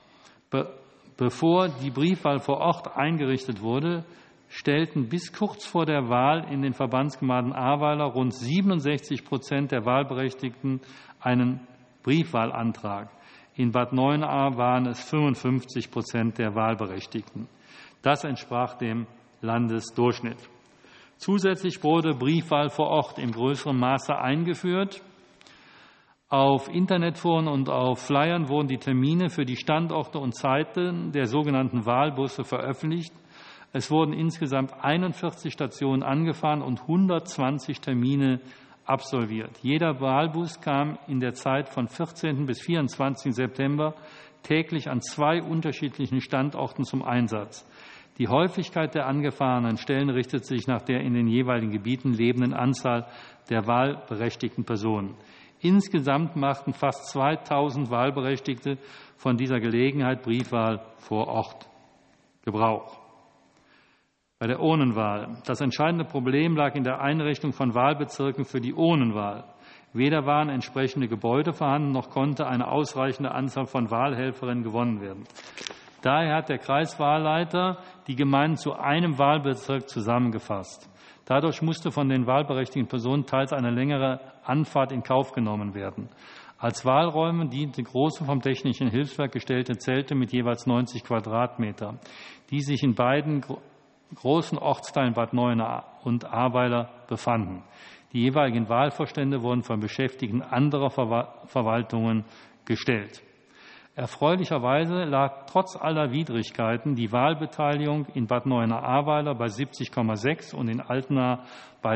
Bevor die Briefwahl vor Ort eingerichtet wurde, stellten bis kurz vor der Wahl in den Verbandsgemeinden Ahrweiler rund 67% der Wahlberechtigten einen Briefwahlantrag. In Bad Neuenahr waren es 55% der Wahlberechtigten. Das entsprach dem Landesdurchschnitt. Zusätzlich wurde Briefwahl vor Ort in größerem Maße eingeführt. Auf Internetforen und auf Flyern wurden die Termine für die Standorte und Zeiten der sogenannten Wahlbusse veröffentlicht. Es wurden insgesamt 41 Stationen angefahren und 120 Termine absolviert. Jeder Wahlbus kam in der Zeit von 14. bis 24. September täglich an 2 unterschiedlichen Standorten zum Einsatz. Die Häufigkeit der angefahrenen Stellen richtet sich nach der in den jeweiligen Gebieten lebenden Anzahl der wahlberechtigten Personen. Insgesamt machten fast 2.000 Wahlberechtigte von dieser Gelegenheit Briefwahl vor Ort Gebrauch. Bei der Urnenwahl. Das entscheidende Problem lag in der Einrichtung von Wahlbezirken für die Urnenwahl. Weder waren entsprechende Gebäude vorhanden, noch konnte eine ausreichende Anzahl von Wahlhelferinnen gewonnen werden. Daher hat der Kreiswahlleiter die Gemeinden zu einem Wahlbezirk zusammengefasst. Dadurch musste von den wahlberechtigten Personen teils eine längere Anfahrt in Kauf genommen werden. Als Wahlräume dienten große vom Technischen Hilfswerk gestellte Zelte mit jeweils 90 Quadratmeter, die sich in beiden großen Ortsteilen Bad Neuenahr und Ahrweiler befanden. Die jeweiligen Wahlvorstände wurden von Beschäftigten anderer Verwaltungen gestellt. Erfreulicherweise lag trotz aller Widrigkeiten die Wahlbeteiligung in Bad Neuenahr-Ahrweiler bei 70,6 und in Altena bei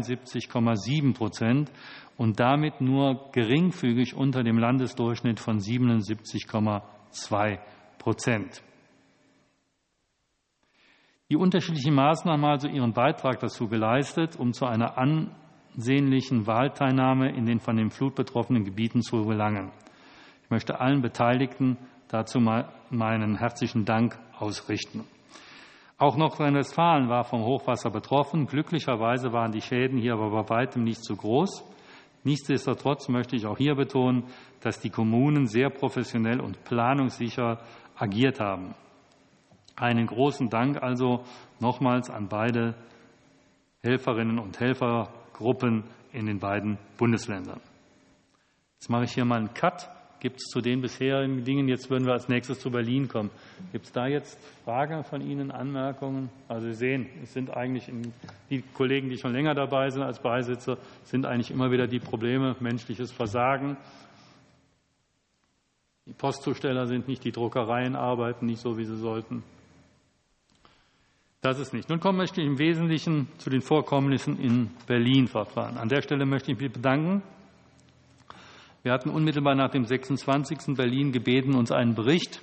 73,7% und damit nur geringfügig unter dem Landesdurchschnitt von 77,2%. Die unterschiedlichen Maßnahmen haben also ihren Beitrag dazu geleistet, um zu einer ansehnlichen Wahlteilnahme in den von den Flut betroffenen Gebieten zu gelangen. Ich möchte allen Beteiligten dazu meinen herzlichen Dank ausrichten. Auch Nordrhein-Westfalen war vom Hochwasser betroffen. Glücklicherweise waren die Schäden hier aber bei weitem nicht so groß. Nichtsdestotrotz möchte ich auch hier betonen, dass die Kommunen sehr professionell und planungssicher agiert haben. Einen großen Dank also nochmals an beide Helferinnen und Helfergruppen in den beiden Bundesländern. Jetzt mache ich hier mal einen Cut. Gibt es zu den bisherigen Dingen? Jetzt würden wir als nächstes zu Berlin kommen. Gibt es da jetzt Fragen von Ihnen, Anmerkungen? Also Sie sehen, es sind eigentlich die Kollegen, die schon länger dabei sind als Beisitzer, sind eigentlich immer wieder die Probleme, menschliches Versagen. Die Postzusteller sind nicht, die Druckereien arbeiten nicht so, wie sie sollten. Das ist nicht. Nun möchte ich im Wesentlichen zu den Vorkommnissen in Berlin verfahren. An der Stelle möchte ich mich bedanken. Wir hatten unmittelbar nach dem 26. Berlin gebeten, uns einen Bericht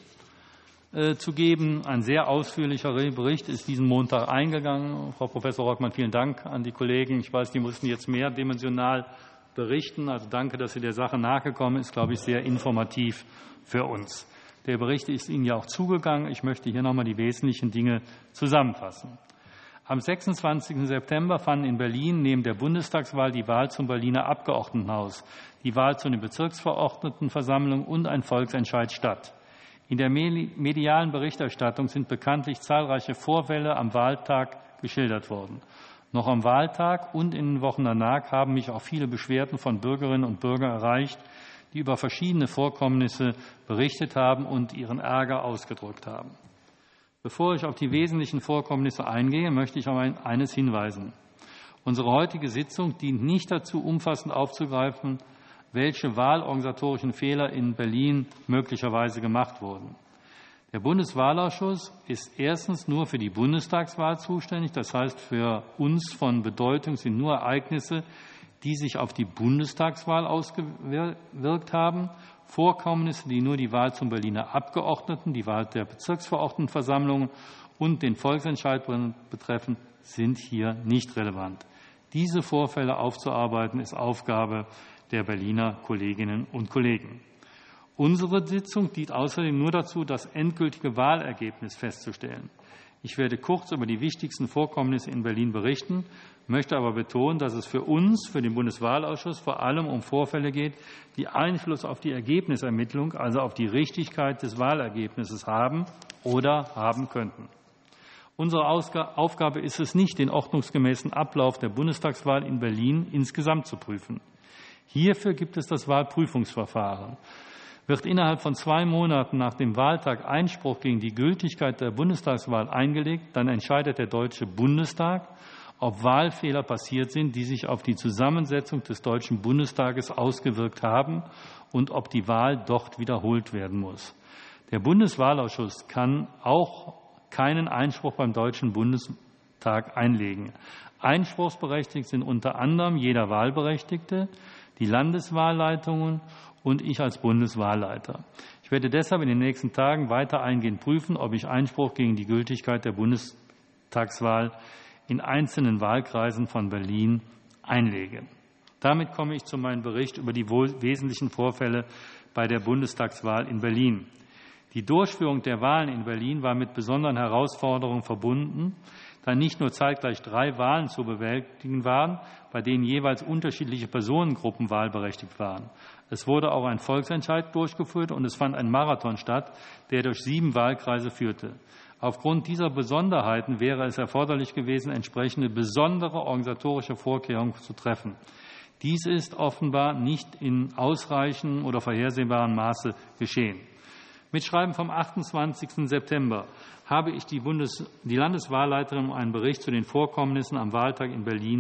zu geben. Ein sehr ausführlicher Bericht ist diesen Montag eingegangen. Frau Professor Rockmann, vielen Dank an die Kollegen. Ich weiß, die mussten jetzt mehrdimensional berichten. Also danke, dass Sie der Sache nachgekommen sind. Ist, glaube ich, sehr informativ für uns. Der Bericht ist Ihnen ja auch zugegangen. Ich möchte hier noch einmal die wesentlichen Dinge zusammenfassen. Am 26. September fanden in Berlin neben der Bundestagswahl die Wahl zum Berliner Abgeordnetenhaus, die Wahl zu den Bezirksverordnetenversammlungen und ein Volksentscheid statt. In der medialen Berichterstattung sind bekanntlich zahlreiche Vorfälle am Wahltag geschildert worden. Noch am Wahltag und in den Wochen danach haben mich auch viele Beschwerden von Bürgerinnen und Bürgern erreicht, die über verschiedene Vorkommnisse berichtet haben und ihren Ärger ausgedrückt haben. Bevor ich auf die wesentlichen Vorkommnisse eingehe, möchte ich auf eines hinweisen. Unsere heutige Sitzung dient nicht dazu, umfassend aufzugreifen, welche wahlorganisatorischen Fehler in Berlin möglicherweise gemacht wurden. Der Bundeswahlausschuss ist erstens nur für die Bundestagswahl zuständig. Das heißt, für uns von Bedeutung sind nur Ereignisse, die sich auf die Bundestagswahl ausgewirkt haben. Vorkommnisse, die nur die Wahl zum Berliner Abgeordneten, die Wahl der Bezirksverordnetenversammlungen und den Volksentscheid betreffen, sind hier nicht relevant. Diese Vorfälle aufzuarbeiten, ist Aufgabe der Berliner Kolleginnen und Kollegen. Unsere Sitzung dient außerdem nur dazu, das endgültige Wahlergebnis festzustellen. Ich werde kurz über die wichtigsten Vorkommnisse in Berlin berichten, möchte aber betonen, dass es für uns, für den Bundeswahlausschuss, vor allem um Vorfälle geht, die Einfluss auf die Ergebnisermittlung, also auf die Richtigkeit des Wahlergebnisses haben oder haben könnten. Unsere Aufgabe ist es nicht, den ordnungsgemäßen Ablauf der Bundestagswahl in Berlin insgesamt zu prüfen. Hierfür gibt es das Wahlprüfungsverfahren. Wird innerhalb von 2 Monaten nach dem Wahltag Einspruch gegen die Gültigkeit der Bundestagswahl eingelegt, dann entscheidet der Deutsche Bundestag, ob Wahlfehler passiert sind, die sich auf die Zusammensetzung des Deutschen Bundestages ausgewirkt haben und ob die Wahl dort wiederholt werden muss. Der Bundeswahlausschuss kann auch keinen Einspruch beim Deutschen Bundestag einlegen. Einspruchsberechtigt sind unter anderem jeder Wahlberechtigte, die Landeswahlleitungen und ich als Bundeswahlleiter. Ich werde deshalb in den nächsten Tagen weiter eingehend prüfen, ob ich Einspruch gegen die Gültigkeit der Bundestagswahl in einzelnen Wahlkreisen von Berlin einlege. Damit komme ich zu meinem Bericht über die wesentlichen Vorfälle bei der Bundestagswahl in Berlin. Die Durchführung der Wahlen in Berlin war mit besonderen Herausforderungen verbunden, da nicht nur zeitgleich 3 Wahlen zu bewältigen waren, bei denen jeweils unterschiedliche Personengruppen wahlberechtigt waren. Es wurde auch ein Volksentscheid durchgeführt und es fand ein Marathon statt, der durch 7 Wahlkreise führte. Aufgrund dieser Besonderheiten wäre es erforderlich gewesen, entsprechende besondere organisatorische Vorkehrungen zu treffen. Dies ist offenbar nicht in ausreichendem oder vorhersehbarem Maße geschehen. Mit Schreiben vom 28. September habe ich die Landeswahlleiterin um einen Bericht zu den Vorkommnissen am Wahltag in Berlin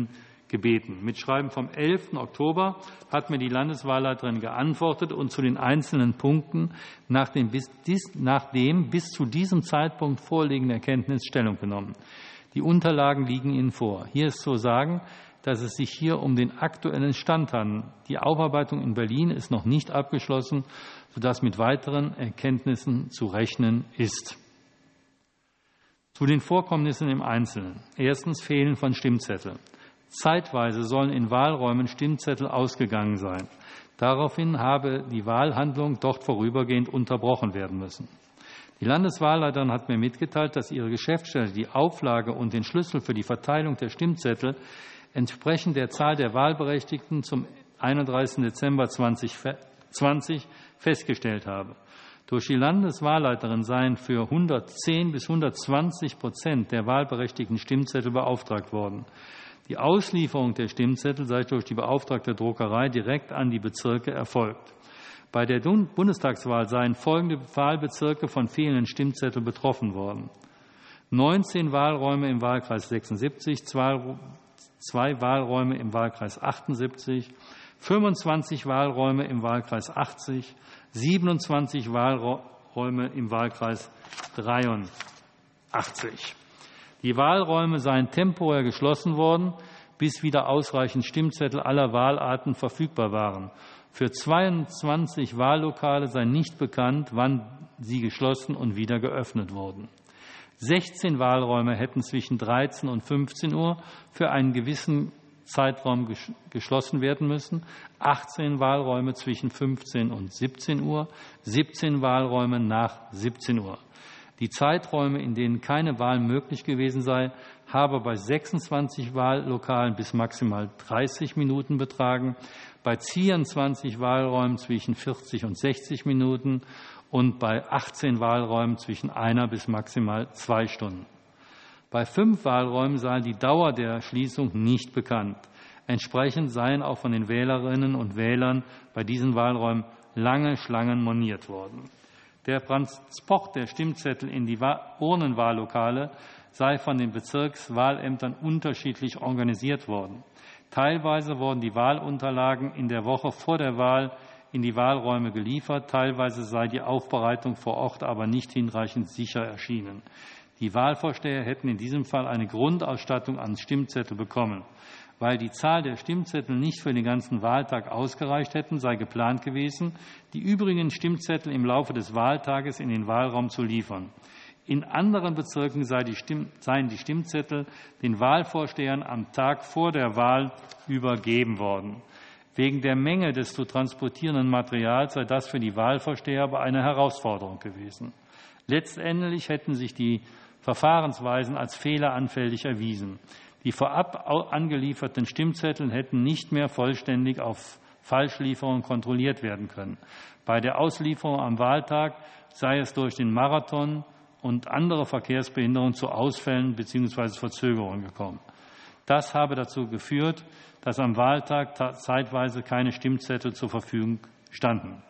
gebeten. Mit Schreiben vom 11. Oktober hat mir die Landeswahlleiterin geantwortet und zu den einzelnen Punkten nach dem bis zu diesem Zeitpunkt vorliegenden Erkenntnis Stellung genommen. Die Unterlagen liegen Ihnen vor. Hier ist zu sagen, dass es sich hier um den aktuellen Stand handelt. Die Aufarbeitung in Berlin ist noch nicht abgeschlossen, sodass mit weiteren Erkenntnissen zu rechnen ist. Zu den Vorkommnissen im Einzelnen. Erstens Fehlen von Stimmzetteln. Zeitweise sollen in Wahlräumen Stimmzettel ausgegangen sein. Daraufhin habe die Wahlhandlung dort vorübergehend unterbrochen werden müssen. Die Landeswahlleiterin hat mir mitgeteilt, dass ihre Geschäftsstelle die Auflage und den Schlüssel für die Verteilung der Stimmzettel entsprechend der Zahl der Wahlberechtigten zum 31. Dezember 2020 festgestellt habe. Durch die Landeswahlleiterin seien für 110 bis 120% der wahlberechtigten Stimmzettel beauftragt worden. Die Auslieferung der Stimmzettel sei durch die beauftragte Druckerei direkt an die Bezirke erfolgt. Bei der Bundestagswahl seien folgende Wahlbezirke von fehlenden Stimmzetteln betroffen worden: 19 Wahlräume im Wahlkreis 76, 2 Wahlräume im Wahlkreis 78, 25 Wahlräume im Wahlkreis 80, 27 Wahlräume im Wahlkreis 83. Die Wahlräume seien temporär geschlossen worden, bis wieder ausreichend Stimmzettel aller Wahlarten verfügbar waren. Für 22 Wahllokale sei nicht bekannt, wann sie geschlossen und wieder geöffnet wurden. 16 Wahlräume hätten zwischen 13 und 15 Uhr für einen gewissen Zeitraum geschlossen werden müssen, 18 Wahlräume zwischen 15 und 17 Uhr, 17 Wahlräume nach 17 Uhr. Die Zeiträume, in denen keine Wahl möglich gewesen sei, habe bei 26 Wahllokalen bis maximal 30 Minuten betragen, bei 24 Wahlräumen zwischen 40 und 60 Minuten und bei 18 Wahlräumen zwischen 1 bis maximal 2 Stunden. Bei 5 Wahlräumen sei die Dauer der Schließung nicht bekannt. Entsprechend seien auch von den Wählerinnen und Wählern bei diesen Wahlräumen lange Schlangen moniert worden. Der Transport der Stimmzettel in die Urnenwahllokale sei von den Bezirkswahlämtern unterschiedlich organisiert worden. Teilweise wurden die Wahlunterlagen in der Woche vor der Wahl in die Wahlräume geliefert, teilweise sei die Aufbereitung vor Ort aber nicht hinreichend sicher erschienen. Die Wahlvorsteher hätten in diesem Fall eine Grundausstattung an Stimmzettel bekommen. Weil die Zahl der Stimmzettel nicht für den ganzen Wahltag ausgereicht hätten, sei geplant gewesen, die übrigen Stimmzettel im Laufe des Wahltages in den Wahlraum zu liefern. In anderen Bezirken seien die Stimmzettel den Wahlvorstehern am Tag vor der Wahl übergeben worden. Wegen der Menge des zu transportierenden Materials sei das für die Wahlvorsteher aber eine Herausforderung gewesen. Letztendlich hätten sich die Verfahrensweisen als fehleranfällig erwiesen. Die vorab angelieferten Stimmzettel hätten nicht mehr vollständig auf Falschlieferung kontrolliert werden können. Bei der Auslieferung am Wahltag sei es durch den Marathon und andere Verkehrsbehinderungen zu Ausfällen bzw. Verzögerungen gekommen. Das habe dazu geführt, dass am Wahltag zeitweise keine Stimmzettel zur Verfügung standen.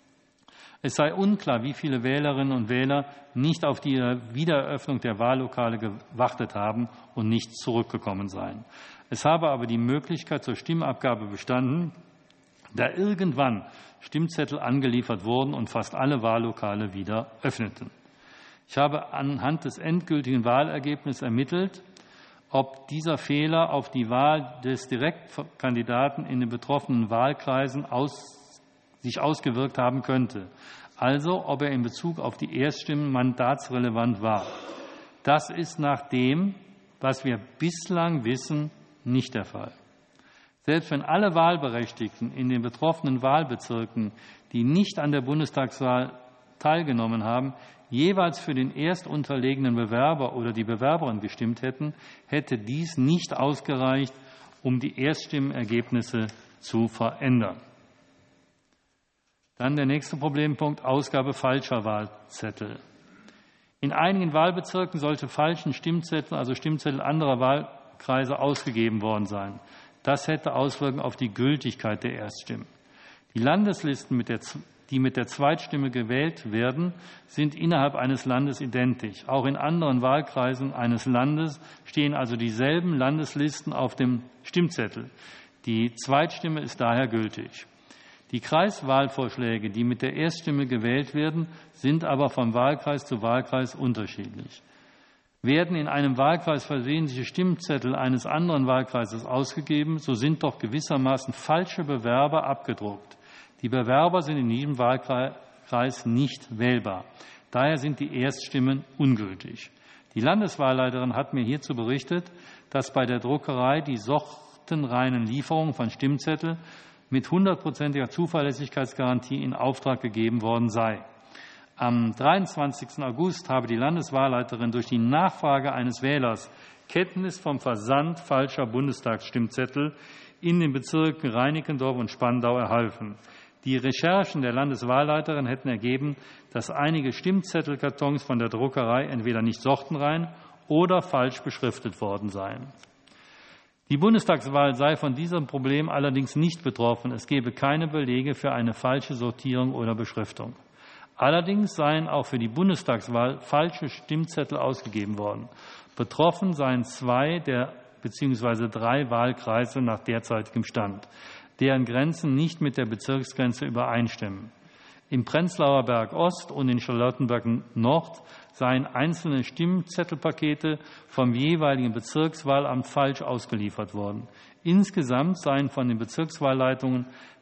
Es sei unklar, wie viele Wählerinnen und Wähler nicht auf die Wiedereröffnung der Wahllokale gewartet haben und nicht zurückgekommen seien. Es habe aber die Möglichkeit zur Stimmabgabe bestanden, da irgendwann Stimmzettel angeliefert wurden und fast alle Wahllokale wieder öffneten. Ich habe anhand des endgültigen Wahlergebnisses ermittelt, ob dieser Fehler auf die Wahl des Direktkandidaten in den betroffenen Wahlkreisen sich ausgewirkt haben könnte, also ob er in Bezug auf die Erststimmen mandatsrelevant war. Das ist nach dem, was wir bislang wissen, nicht der Fall. Selbst wenn alle Wahlberechtigten in den betroffenen Wahlbezirken, die nicht an der Bundestagswahl teilgenommen haben, jeweils für den erstunterlegenen Bewerber oder die Bewerberin gestimmt hätten, hätte dies nicht ausgereicht, um die Erststimmenergebnisse zu verändern. Dann der nächste Problempunkt, Ausgabe falscher Wahlzettel. In einigen Wahlbezirken sollte falschen Stimmzettel, also Stimmzettel anderer Wahlkreise, ausgegeben worden sein. Das hätte Auswirkungen auf die Gültigkeit der Erststimmen. Die Landeslisten mit der die mit der Zweitstimme gewählt werden, sind innerhalb eines Landes identisch. Auch in anderen Wahlkreisen eines Landes stehen also dieselben Landeslisten auf dem Stimmzettel. Die Zweitstimme ist daher gültig. Die Kreiswahlvorschläge, die mit der Erststimme gewählt werden, sind aber von Wahlkreis zu Wahlkreis unterschiedlich. Werden in einem Wahlkreis versehentliche Stimmzettel eines anderen Wahlkreises ausgegeben, so sind doch gewissermaßen falsche Bewerber abgedruckt. Die Bewerber sind in diesem Wahlkreis nicht wählbar. Daher sind die Erststimmen ungültig. Die Landeswahlleiterin hat mir hierzu berichtet, dass bei der Druckerei die sortenreinen Lieferungen von Stimmzetteln mit 100%iger Zuverlässigkeitsgarantie in Auftrag gegeben worden sei. Am 23. August habe die Landeswahlleiterin durch die Nachfrage eines Wählers Kenntnis vom Versand falscher Bundestagsstimmzettel in den Bezirken Reinickendorf und Spandau erhalten. Die Recherchen der Landeswahlleiterin hätten ergeben, dass einige Stimmzettelkartons von der Druckerei entweder nicht sortenrein oder falsch beschriftet worden seien. Die Bundestagswahl sei von diesem Problem allerdings nicht betroffen. Es gebe keine Belege für eine falsche Sortierung oder Beschriftung. Allerdings seien auch für die Bundestagswahl falsche Stimmzettel ausgegeben worden. Betroffen seien 2 bzw. 3 Wahlkreise nach derzeitigem Stand, deren Grenzen nicht mit der Bezirksgrenze übereinstimmen. Im Prenzlauer Berg Ost und in Charlottenberg Nord seien einzelne Stimmzettelpakete vom jeweiligen Bezirkswahlamt falsch ausgeliefert worden. Insgesamt seien von den Bezirkswahlleitungen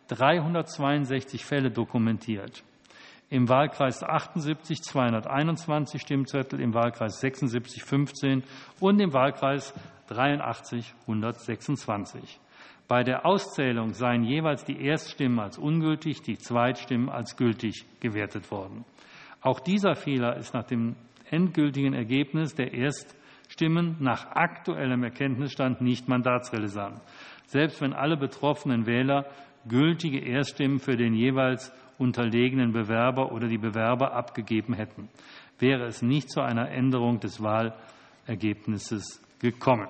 362 Fälle dokumentiert. Im Wahlkreis 78 221 Stimmzettel, im Wahlkreis 76 15 und im Wahlkreis 83 126. Bei der Auszählung seien jeweils die Erststimmen als ungültig, die Zweitstimmen als gültig gewertet worden. Auch dieser Fehler ist nach dem endgültigen Ergebnis der Erststimmen nach aktuellem Erkenntnisstand nicht mandatsrelevant, selbst wenn alle betroffenen Wähler gültige Erststimmen für den jeweils unterlegenen Bewerber oder die Bewerber abgegeben hätten, wäre es nicht zu einer Änderung des Wahlergebnisses gekommen.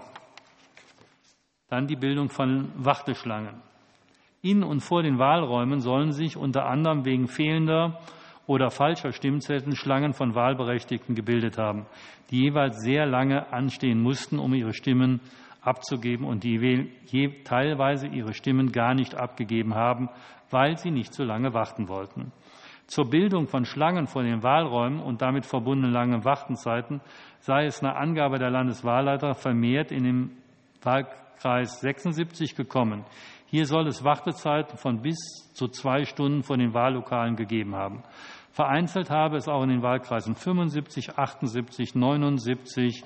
Dann die Bildung von Warteschlangen. In und vor den Wahlräumen sollen sich unter anderem wegen fehlender oder falscher Stimmzettel Schlangen von Wahlberechtigten gebildet haben, die jeweils sehr lange anstehen mussten, um ihre Stimmen abzugeben und die teilweise ihre Stimmen gar nicht abgegeben haben, weil sie nicht so lange warten wollten. Zur Bildung von Schlangen vor den Wahlräumen und damit verbundenen langen Wartezeiten sei es nach Angabe der Landeswahlleiter vermehrt in dem Wahlkreis 76 gekommen. Hier soll es Wartezeiten von bis zu 2 Stunden vor den Wahllokalen gegeben haben. Vereinzelt habe es auch in den Wahlkreisen 75, 78, 79,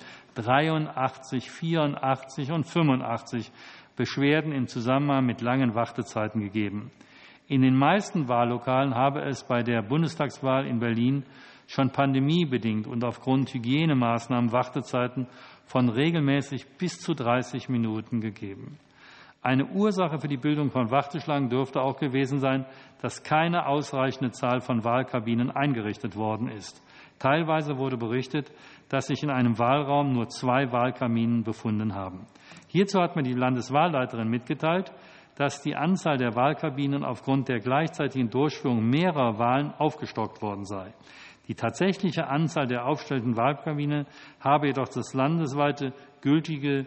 83, 84 und 85 Beschwerden im Zusammenhang mit langen Wartezeiten gegeben. In den meisten Wahllokalen habe es bei der Bundestagswahl in Berlin schon pandemiebedingt und aufgrund Hygienemaßnahmen Wartezeiten von regelmäßig bis zu 30 Minuten gegeben. Eine Ursache für die Bildung von Warteschlangen dürfte auch gewesen sein, dass keine ausreichende Zahl von Wahlkabinen eingerichtet worden ist. Teilweise wurde berichtet, dass sich in einem Wahlraum nur 2 Wahlkabinen befunden haben. Hierzu hat mir die Landeswahlleiterin mitgeteilt, dass die Anzahl der Wahlkabinen aufgrund der gleichzeitigen Durchführung mehrerer Wahlen aufgestockt worden sei. Die tatsächliche Anzahl der aufgestellten Wahlkabinen habe jedoch das landesweite gültige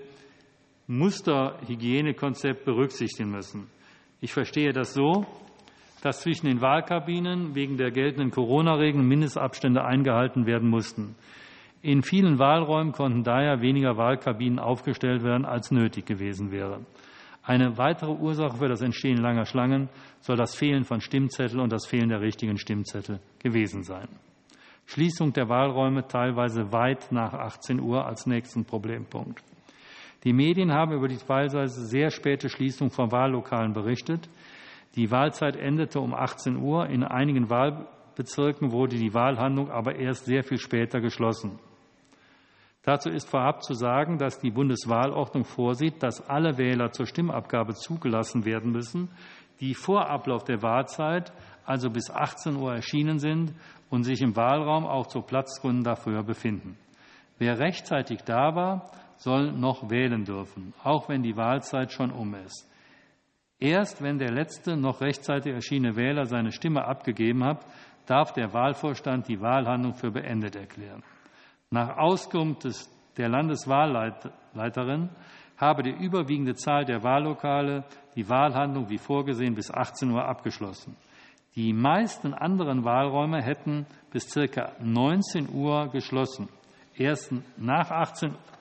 Musterhygienekonzept berücksichtigen müssen. Ich verstehe das so, dass zwischen den Wahlkabinen wegen der geltenden Corona-Regeln Mindestabstände eingehalten werden mussten. In vielen Wahlräumen konnten daher weniger Wahlkabinen aufgestellt werden, als nötig gewesen wäre. Eine weitere Ursache für das Entstehen langer Schlangen soll das Fehlen von Stimmzetteln und das Fehlen der richtigen Stimmzettel gewesen sein. Schließung der Wahlräume teilweise weit nach 18 Uhr als nächsten Problempunkt. Die Medien haben über die teilweise sehr späte Schließung von Wahllokalen berichtet. Die Wahlzeit endete um 18 Uhr. In einigen Wahlbezirken wurde die Wahlhandlung aber erst sehr viel später geschlossen. Dazu ist vorab zu sagen, dass die Bundeswahlordnung vorsieht, dass alle Wähler zur Stimmabgabe zugelassen werden müssen, die vor Ablauf der Wahlzeit, also bis 18 Uhr erschienen sind und sich im Wahlraum auch zu Platzgründen dafür befinden. Wer rechtzeitig da war, soll noch wählen dürfen, auch wenn die Wahlzeit schon um ist. Erst wenn der letzte noch rechtzeitig erschienene Wähler seine Stimme abgegeben hat, darf der Wahlvorstand die Wahlhandlung für beendet erklären. Nach Auskunft der Landeswahlleiterin habe die überwiegende Zahl der Wahllokale die Wahlhandlung wie vorgesehen bis 18 Uhr abgeschlossen. Die meisten anderen Wahlräume hätten bis ca. 19 Uhr geschlossen. Erst nach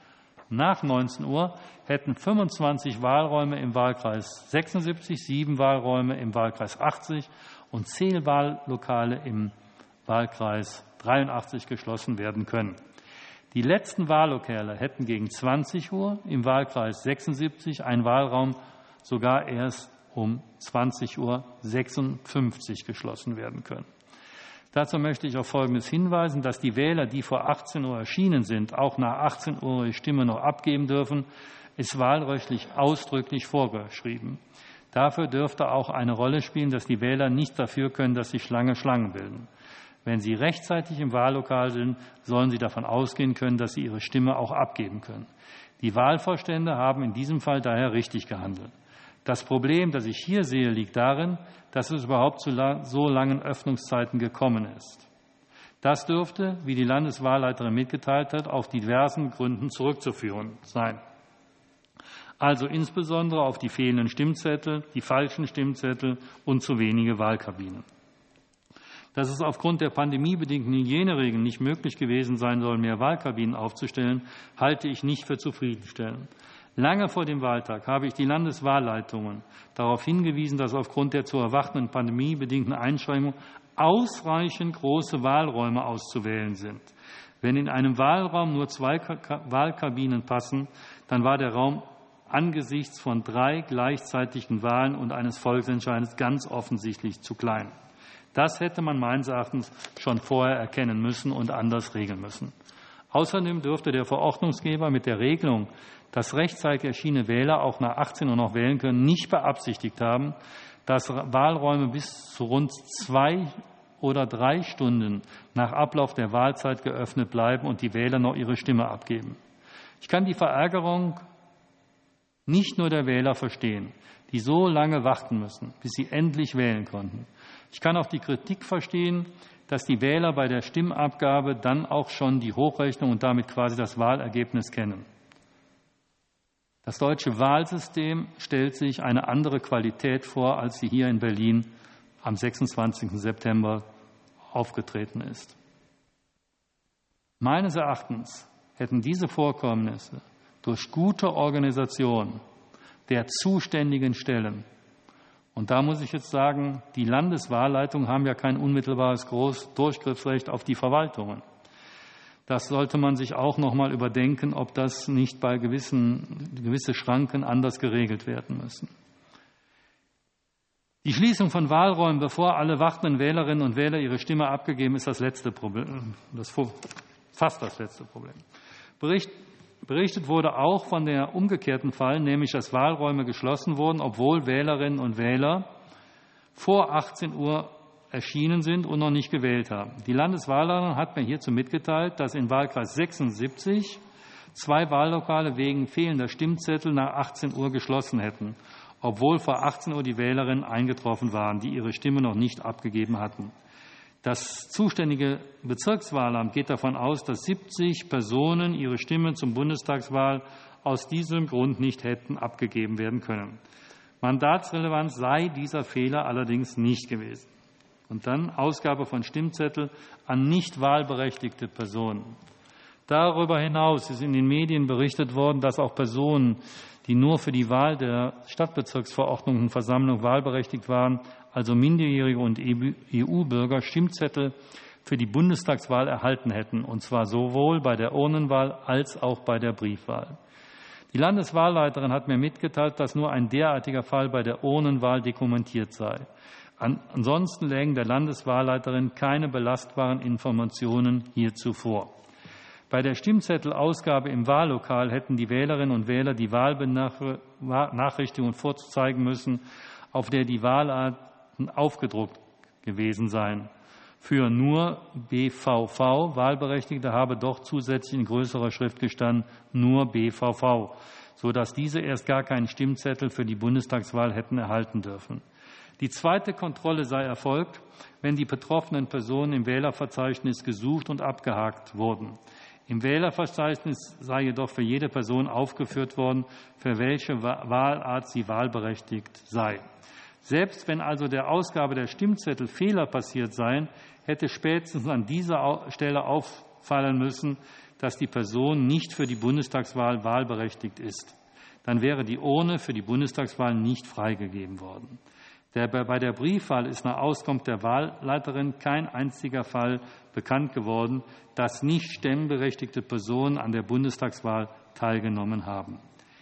19 Uhr hätten 25 Wahlräume im Wahlkreis 76, 7 Wahlräume im Wahlkreis 80 und 10 Wahllokale im Wahlkreis 83 geschlossen werden können. Die letzten Wahllokale hätten gegen 20 Uhr im Wahlkreis 76 ein Wahlraum sogar erst um 20:56 Uhr geschlossen werden können. Dazu möchte ich auf Folgendes hinweisen, dass die Wähler, die vor 18 Uhr erschienen sind, auch nach 18 Uhr ihre Stimme noch abgeben dürfen, ist wahlrechtlich ausdrücklich vorgeschrieben. Dafür dürfte auch eine Rolle spielen, dass die Wähler nicht dafür können, dass sich Schlangen bilden. Wenn sie rechtzeitig im Wahllokal sind, sollen sie davon ausgehen können, dass sie ihre Stimme auch abgeben können. Die Wahlvorstände haben in diesem Fall daher richtig gehandelt. Das Problem, das ich hier sehe, liegt darin, dass es überhaupt zu so langen Öffnungszeiten gekommen ist. Das dürfte, wie die Landeswahlleiterin mitgeteilt hat, auf diversen Gründen zurückzuführen sein. Also insbesondere auf die fehlenden Stimmzettel, die falschen Stimmzettel und zu wenige Wahlkabinen. Dass es aufgrund der pandemiebedingten Hygieneregeln nicht möglich gewesen sein soll, mehr Wahlkabinen aufzustellen, halte ich nicht für zufriedenstellend. Lange vor dem Wahltag habe ich die Landeswahlleitungen darauf hingewiesen, dass aufgrund der zu erwartenden pandemiebedingten Einschränkungen ausreichend große Wahlräume auszuwählen sind. Wenn in einem Wahlraum nur 2 Wahlkabinen passen, dann war der Raum angesichts von 3 gleichzeitigen Wahlen und eines Volksentscheides ganz offensichtlich zu klein. Das hätte man meines Erachtens schon vorher erkennen müssen und anders regeln müssen. Außerdem dürfte der Verordnungsgeber mit der Regelung, dass rechtzeitig erschienene Wähler auch nach 18 Uhr noch wählen können, nicht beabsichtigt haben, dass Wahlräume bis zu rund 2 oder 3 Stunden nach Ablauf der Wahlzeit geöffnet bleiben und die Wähler noch ihre Stimme abgeben. Ich kann die Verärgerung nicht nur der Wähler verstehen, die so lange warten müssen, bis sie endlich wählen konnten. Ich kann auch die Kritik verstehen, dass die Wähler bei der Stimmabgabe dann auch schon die Hochrechnung und damit quasi das Wahlergebnis kennen. Das deutsche Wahlsystem stellt sich eine andere Qualität vor, als sie hier in Berlin am 26. September aufgetreten ist. Meines Erachtens hätten diese Vorkommnisse durch gute Organisation der zuständigen Stellen, und da muss ich jetzt sagen, die Landeswahlleitungen haben ja kein unmittelbares Durchgriffsrecht auf die Verwaltungen. Das sollte man sich auch noch mal überdenken, ob das nicht bei gewisse Schranken anders geregelt werden müssen. Die Schließung von Wahlräumen, bevor alle wartenden Wählerinnen und Wähler ihre Stimme abgegeben, ist das letzte Problem, fast das letzte Problem. Berichtet wurde auch von der umgekehrten Fall, nämlich dass Wahlräume geschlossen wurden, obwohl Wählerinnen und Wähler vor 18 Uhr erschienen sind und noch nicht gewählt haben. Die Landeswahlleiterin hat mir hierzu mitgeteilt, dass in Wahlkreis 76 2 Wahllokale wegen fehlender Stimmzettel nach 18 Uhr geschlossen hätten, obwohl vor 18 Uhr die Wählerinnen eingetroffen waren, die ihre Stimme noch nicht abgegeben hatten. Das zuständige Bezirkswahlamt geht davon aus, dass 70 Personen ihre Stimme zur Bundestagswahl aus diesem Grund nicht hätten abgegeben werden können. Mandatsrelevant sei dieser Fehler allerdings nicht gewesen. Und dann Ausgabe von Stimmzettel an nicht wahlberechtigte Personen. Darüber hinaus ist in den Medien berichtet worden, dass auch Personen, die nur für die Wahl der Stadtbezirksverordnetenversammlung wahlberechtigt waren, also Minderjährige und EU-Bürger, Stimmzettel für die Bundestagswahl erhalten hätten, und zwar sowohl bei der Urnenwahl als auch bei der Briefwahl. Die Landeswahlleiterin hat mir mitgeteilt, dass nur ein derartiger Fall bei der Urnenwahl dokumentiert sei. Ansonsten lägen der Landeswahlleiterin keine belastbaren Informationen hierzu vor. Bei der Stimmzettelausgabe im Wahllokal hätten die Wählerinnen und Wähler die Wahlbenachrichtigung vorzeigen müssen, auf der die Wahlarten aufgedruckt gewesen seien. Für nur BVV Wahlberechtigte habe doch zusätzlich in größerer Schrift gestanden, nur BVV. sodass diese erst gar keinen Stimmzettel für die Bundestagswahl hätten erhalten dürfen. Die zweite Kontrolle sei erfolgt, wenn die betroffenen Personen im Wählerverzeichnis gesucht und abgehakt wurden. Im Wählerverzeichnis sei jedoch für jede Person aufgeführt worden, für welche Wahlart sie wahlberechtigt sei. Selbst wenn also der Ausgabe der Stimmzettel Fehler passiert seien, hätte spätestens an dieser Stelle auffallen müssen, dass die Person nicht für die Bundestagswahl wahlberechtigt ist. Dann wäre die Urne für die Bundestagswahl nicht freigegeben worden. Bei der Briefwahl ist nach Auskunft der Wahlleiterin kein einziger Fall bekannt geworden, dass nicht stimmberechtigte Personen an der Bundestagswahl teilgenommen haben.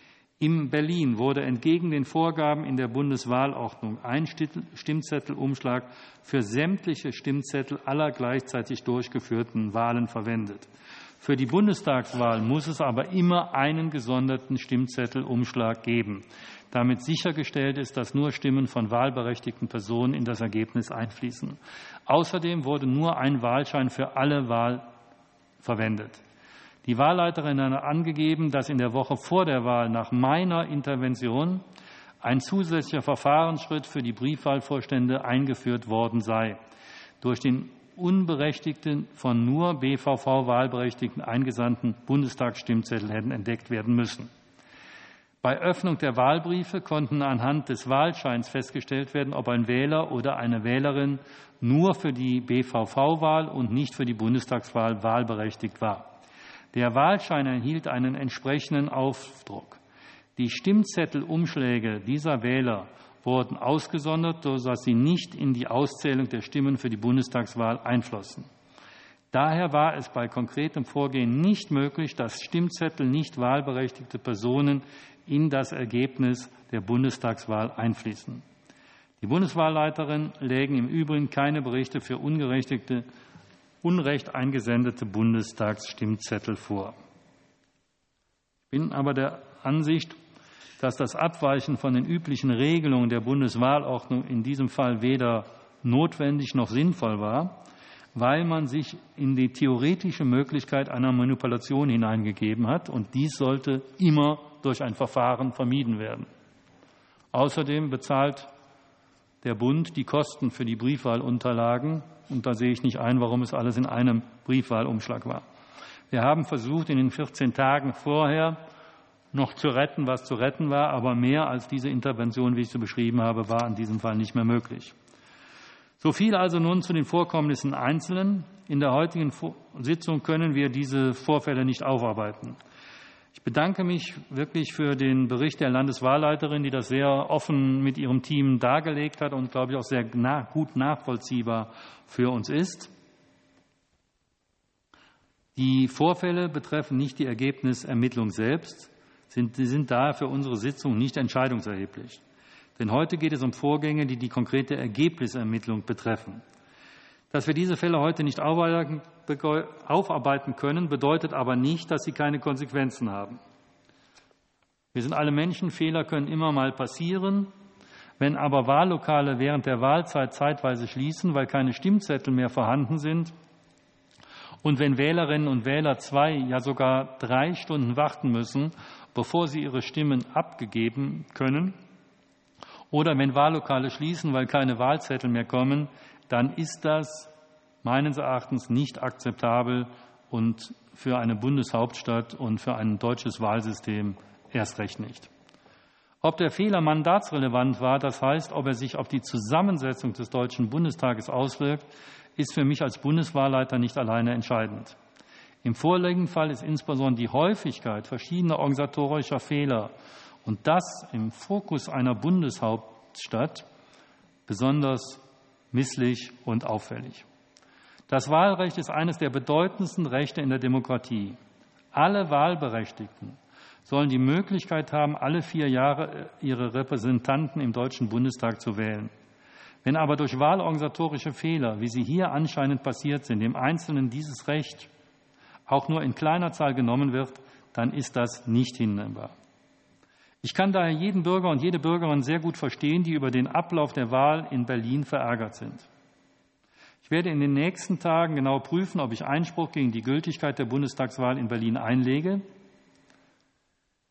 In Berlin wurde entgegen den Vorgaben in der Bundeswahlordnung ein Stimmzettelumschlag für sämtliche Stimmzettel aller gleichzeitig durchgeführten Wahlen verwendet. Für die Bundestagswahl muss es aber immer einen gesonderten Stimmzettelumschlag geben, damit sichergestellt ist, dass nur Stimmen von wahlberechtigten Personen in das Ergebnis einfließen. Außerdem wurde nur ein Wahlschein für alle Wahl verwendet. Die Wahlleiterin hat angegeben, dass in der Woche vor der Wahl nach meiner Intervention ein zusätzlicher Verfahrensschritt für die Briefwahlvorstände eingeführt worden sei. Durch den unberechtigten, von nur BVV-Wahlberechtigten eingesandten Bundestagsstimmzettel hätten entdeckt werden müssen. Bei Öffnung der Wahlbriefe konnten anhand des Wahlscheins festgestellt werden, ob ein Wähler oder eine Wählerin nur für die BVV-Wahl und nicht für die Bundestagswahl wahlberechtigt war. Der Wahlschein erhielt einen entsprechenden Aufdruck. Die Stimmzettelumschläge dieser Wähler wurden ausgesondert, sodass sie nicht in die Auszählung der Stimmen für die Bundestagswahl einflossen. Daher war es bei konkretem Vorgehen nicht möglich, dass Stimmzettel nicht wahlberechtigte Personen in das Ergebnis der Bundestagswahl einfließen. Die Bundeswahlleiterin lägen im Übrigen keine Berichte für unrecht eingesendete Bundestagsstimmzettel vor. Ich bin aber der Ansicht, dass das Abweichen von den üblichen Regelungen der Bundeswahlordnung in diesem Fall weder notwendig noch sinnvoll war, weil man sich in die theoretische Möglichkeit einer Manipulation hineingegeben hat, und dies sollte immer durch ein Verfahren vermieden werden. Außerdem bezahlt der Bund die Kosten für die Briefwahlunterlagen, und da sehe ich nicht ein, warum es alles in einem Briefwahlumschlag war. Wir haben versucht, in den 14 Tagen vorher noch zu retten, was zu retten war, aber mehr als diese Intervention, wie ich sie beschrieben habe, war in diesem Fall nicht mehr möglich. So viel also nun zu den Vorkommnissen Einzelnen. In der heutigen Sitzung können wir diese Vorfälle nicht aufarbeiten. Ich bedanke mich wirklich für den Bericht der Landeswahlleiterin, die das sehr offen mit ihrem Team dargelegt hat und, glaube ich, auch sehr gut nachvollziehbar für uns ist. Die Vorfälle betreffen nicht die Ergebnisermittlung selbst. Sie sind daher für unsere Sitzung nicht entscheidungserheblich. Denn heute geht es um Vorgänge, die die konkrete Ergebnisermittlung betreffen. Dass wir diese Fälle heute nicht aufarbeiten können, bedeutet aber nicht, dass sie keine Konsequenzen haben. Wir sind alle Menschen, Fehler können immer mal passieren. Wenn aber Wahllokale während der Wahlzeit zeitweise schließen, weil keine Stimmzettel mehr vorhanden sind, und wenn Wählerinnen und Wähler 2, ja sogar 3 Stunden warten müssen, bevor sie ihre Stimmen abgeben können, oder wenn Wahllokale schließen, weil keine Wahlzettel mehr kommen, dann ist das meines Erachtens nicht akzeptabel und für eine Bundeshauptstadt und für ein deutsches Wahlsystem erst recht nicht. Ob der Fehler mandatsrelevant war, das heißt, ob er sich auf die Zusammensetzung des Deutschen Bundestages auswirkt, ist für mich als Bundeswahlleiter nicht alleine entscheidend. Im vorliegenden Fall ist insbesondere die Häufigkeit verschiedener organisatorischer Fehler und das im Fokus einer Bundeshauptstadt besonders misslich und auffällig. Das Wahlrecht ist eines der bedeutendsten Rechte in der Demokratie. Alle Wahlberechtigten sollen die Möglichkeit haben, alle 4 Jahre ihre Repräsentanten im Deutschen Bundestag zu wählen. Wenn aber durch wahlorganisatorische Fehler, wie sie hier anscheinend passiert sind, dem Einzelnen dieses Recht auch nur in kleiner Zahl genommen wird, dann ist das nicht hinnehmbar. Ich kann daher jeden Bürger und jede Bürgerin sehr gut verstehen, die über den Ablauf der Wahl in Berlin verärgert sind. Ich werde in den nächsten Tagen genau prüfen, ob ich Einspruch gegen die Gültigkeit der Bundestagswahl in Berlin einlege.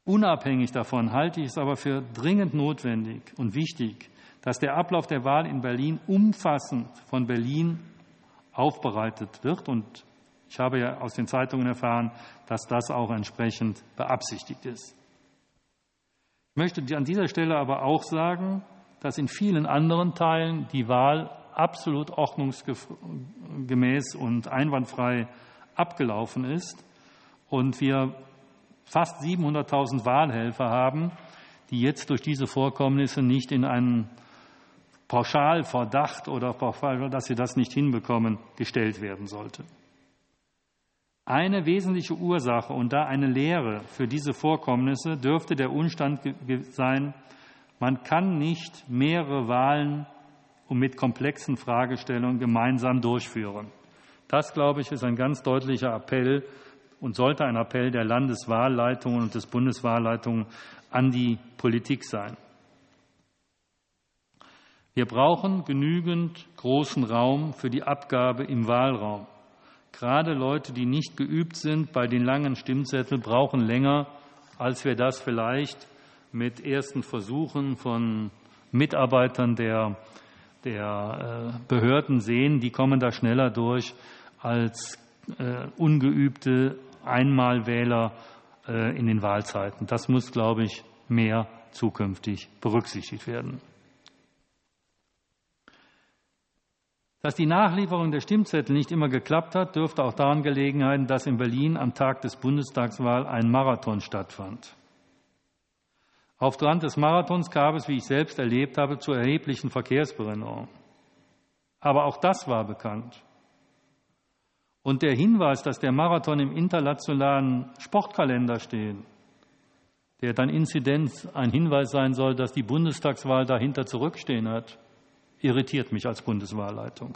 Unabhängig davon halte ich es aber für dringend notwendig und wichtig, dass der Ablauf der Wahl in Berlin umfassend von Berlin aufbereitet wird. Und ich habe ja aus den Zeitungen erfahren, dass das auch entsprechend beabsichtigt ist. Ich möchte an dieser Stelle aber auch sagen, dass in vielen anderen Teilen die Wahl absolut ordnungsgemäß und einwandfrei abgelaufen ist und wir fast 700.000 Wahlhelfer haben, die jetzt durch diese Vorkommnisse nicht in einen Pauschalverdacht oder dass sie das nicht hinbekommen, gestellt werden sollte. Eine wesentliche Ursache und da eine Lehre für diese Vorkommnisse dürfte der Umstand sein, man kann nicht mehrere Wahlen und mit komplexen Fragestellungen gemeinsam durchführen. Das, glaube ich, ist ein ganz deutlicher Appell und sollte ein Appell der Landeswahlleitungen und des Bundeswahlleitungen an die Politik sein. Wir brauchen genügend großen Raum für die Abgabe im Wahlraum. Gerade Leute, die nicht geübt sind bei den langen Stimmzetteln, brauchen länger, als wir das vielleicht mit ersten Versuchen von Mitarbeitern der Behörden sehen. Die kommen da schneller durch als ungeübte Einmalwähler in den Wahlzeiten. Das muss, glaube ich, mehr zukünftig berücksichtigt werden. Dass die Nachlieferung der Stimmzettel nicht immer geklappt hat, dürfte auch daran gelegen haben, dass in Berlin am Tag des Bundestagswahl ein Marathon stattfand. Aufgrund des Marathons kam es, wie ich selbst erlebt habe, zu erheblichen Verkehrsbehinderungen. Aber auch das war bekannt. Und der Hinweis, dass der Marathon im internationalen Sportkalender steht, der dann Inzidenz ein Hinweis sein soll, dass die Bundestagswahl dahinter zurückstehen hat, irritiert mich als Bundeswahlleitung.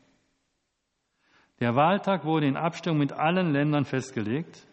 Der Wahltag wurde in Abstimmung mit allen Ländern festgelegt.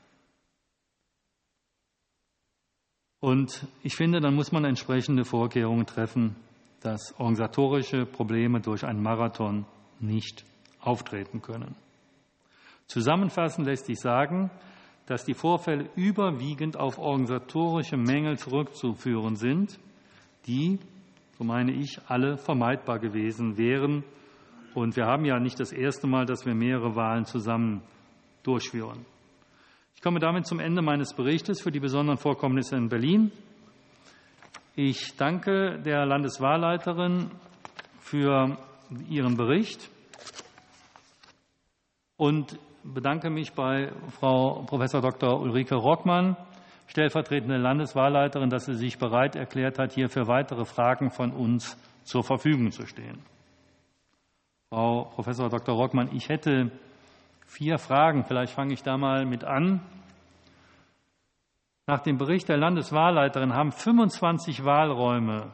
Und ich finde, dann muss man entsprechende Vorkehrungen treffen, dass organisatorische Probleme durch einen Marathon nicht auftreten können. Zusammenfassend lässt sich sagen, dass die Vorfälle überwiegend auf organisatorische Mängel zurückzuführen sind, die, so meine ich, alle vermeidbar gewesen wären. Und wir haben ja nicht das erste Mal, dass wir mehrere Wahlen zusammen durchführen. Ich komme damit zum Ende meines Berichtes für die besonderen Vorkommnisse in Berlin. Ich danke der Landeswahlleiterin für ihren Bericht und bedanke mich bei Frau Prof. Dr. Ulrike Rockmann, stellvertretende Landeswahlleiterin, dass sie sich bereit erklärt hat, hier für weitere Fragen von uns zur Verfügung zu stehen. Frau Prof. Dr. Rockmann, ich hätte 4 Fragen. Vielleicht fange ich da mal mit an. Nach dem Bericht der Landeswahlleiterin haben 25 Wahlräume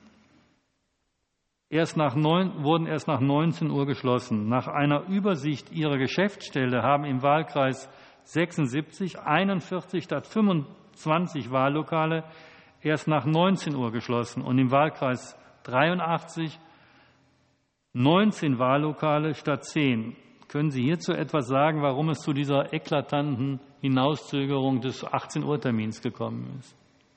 wurden erst nach 19 Uhr geschlossen. Nach einer Übersicht ihrer Geschäftsstelle haben im Wahlkreis 76 41 statt 25 Wahllokale erst nach 19 Uhr geschlossen und im Wahlkreis 83 19 Wahllokale statt 10. Können Sie hierzu etwas sagen, warum es zu dieser eklatanten Hinauszögerung des 18-Uhr-Termins gekommen ist?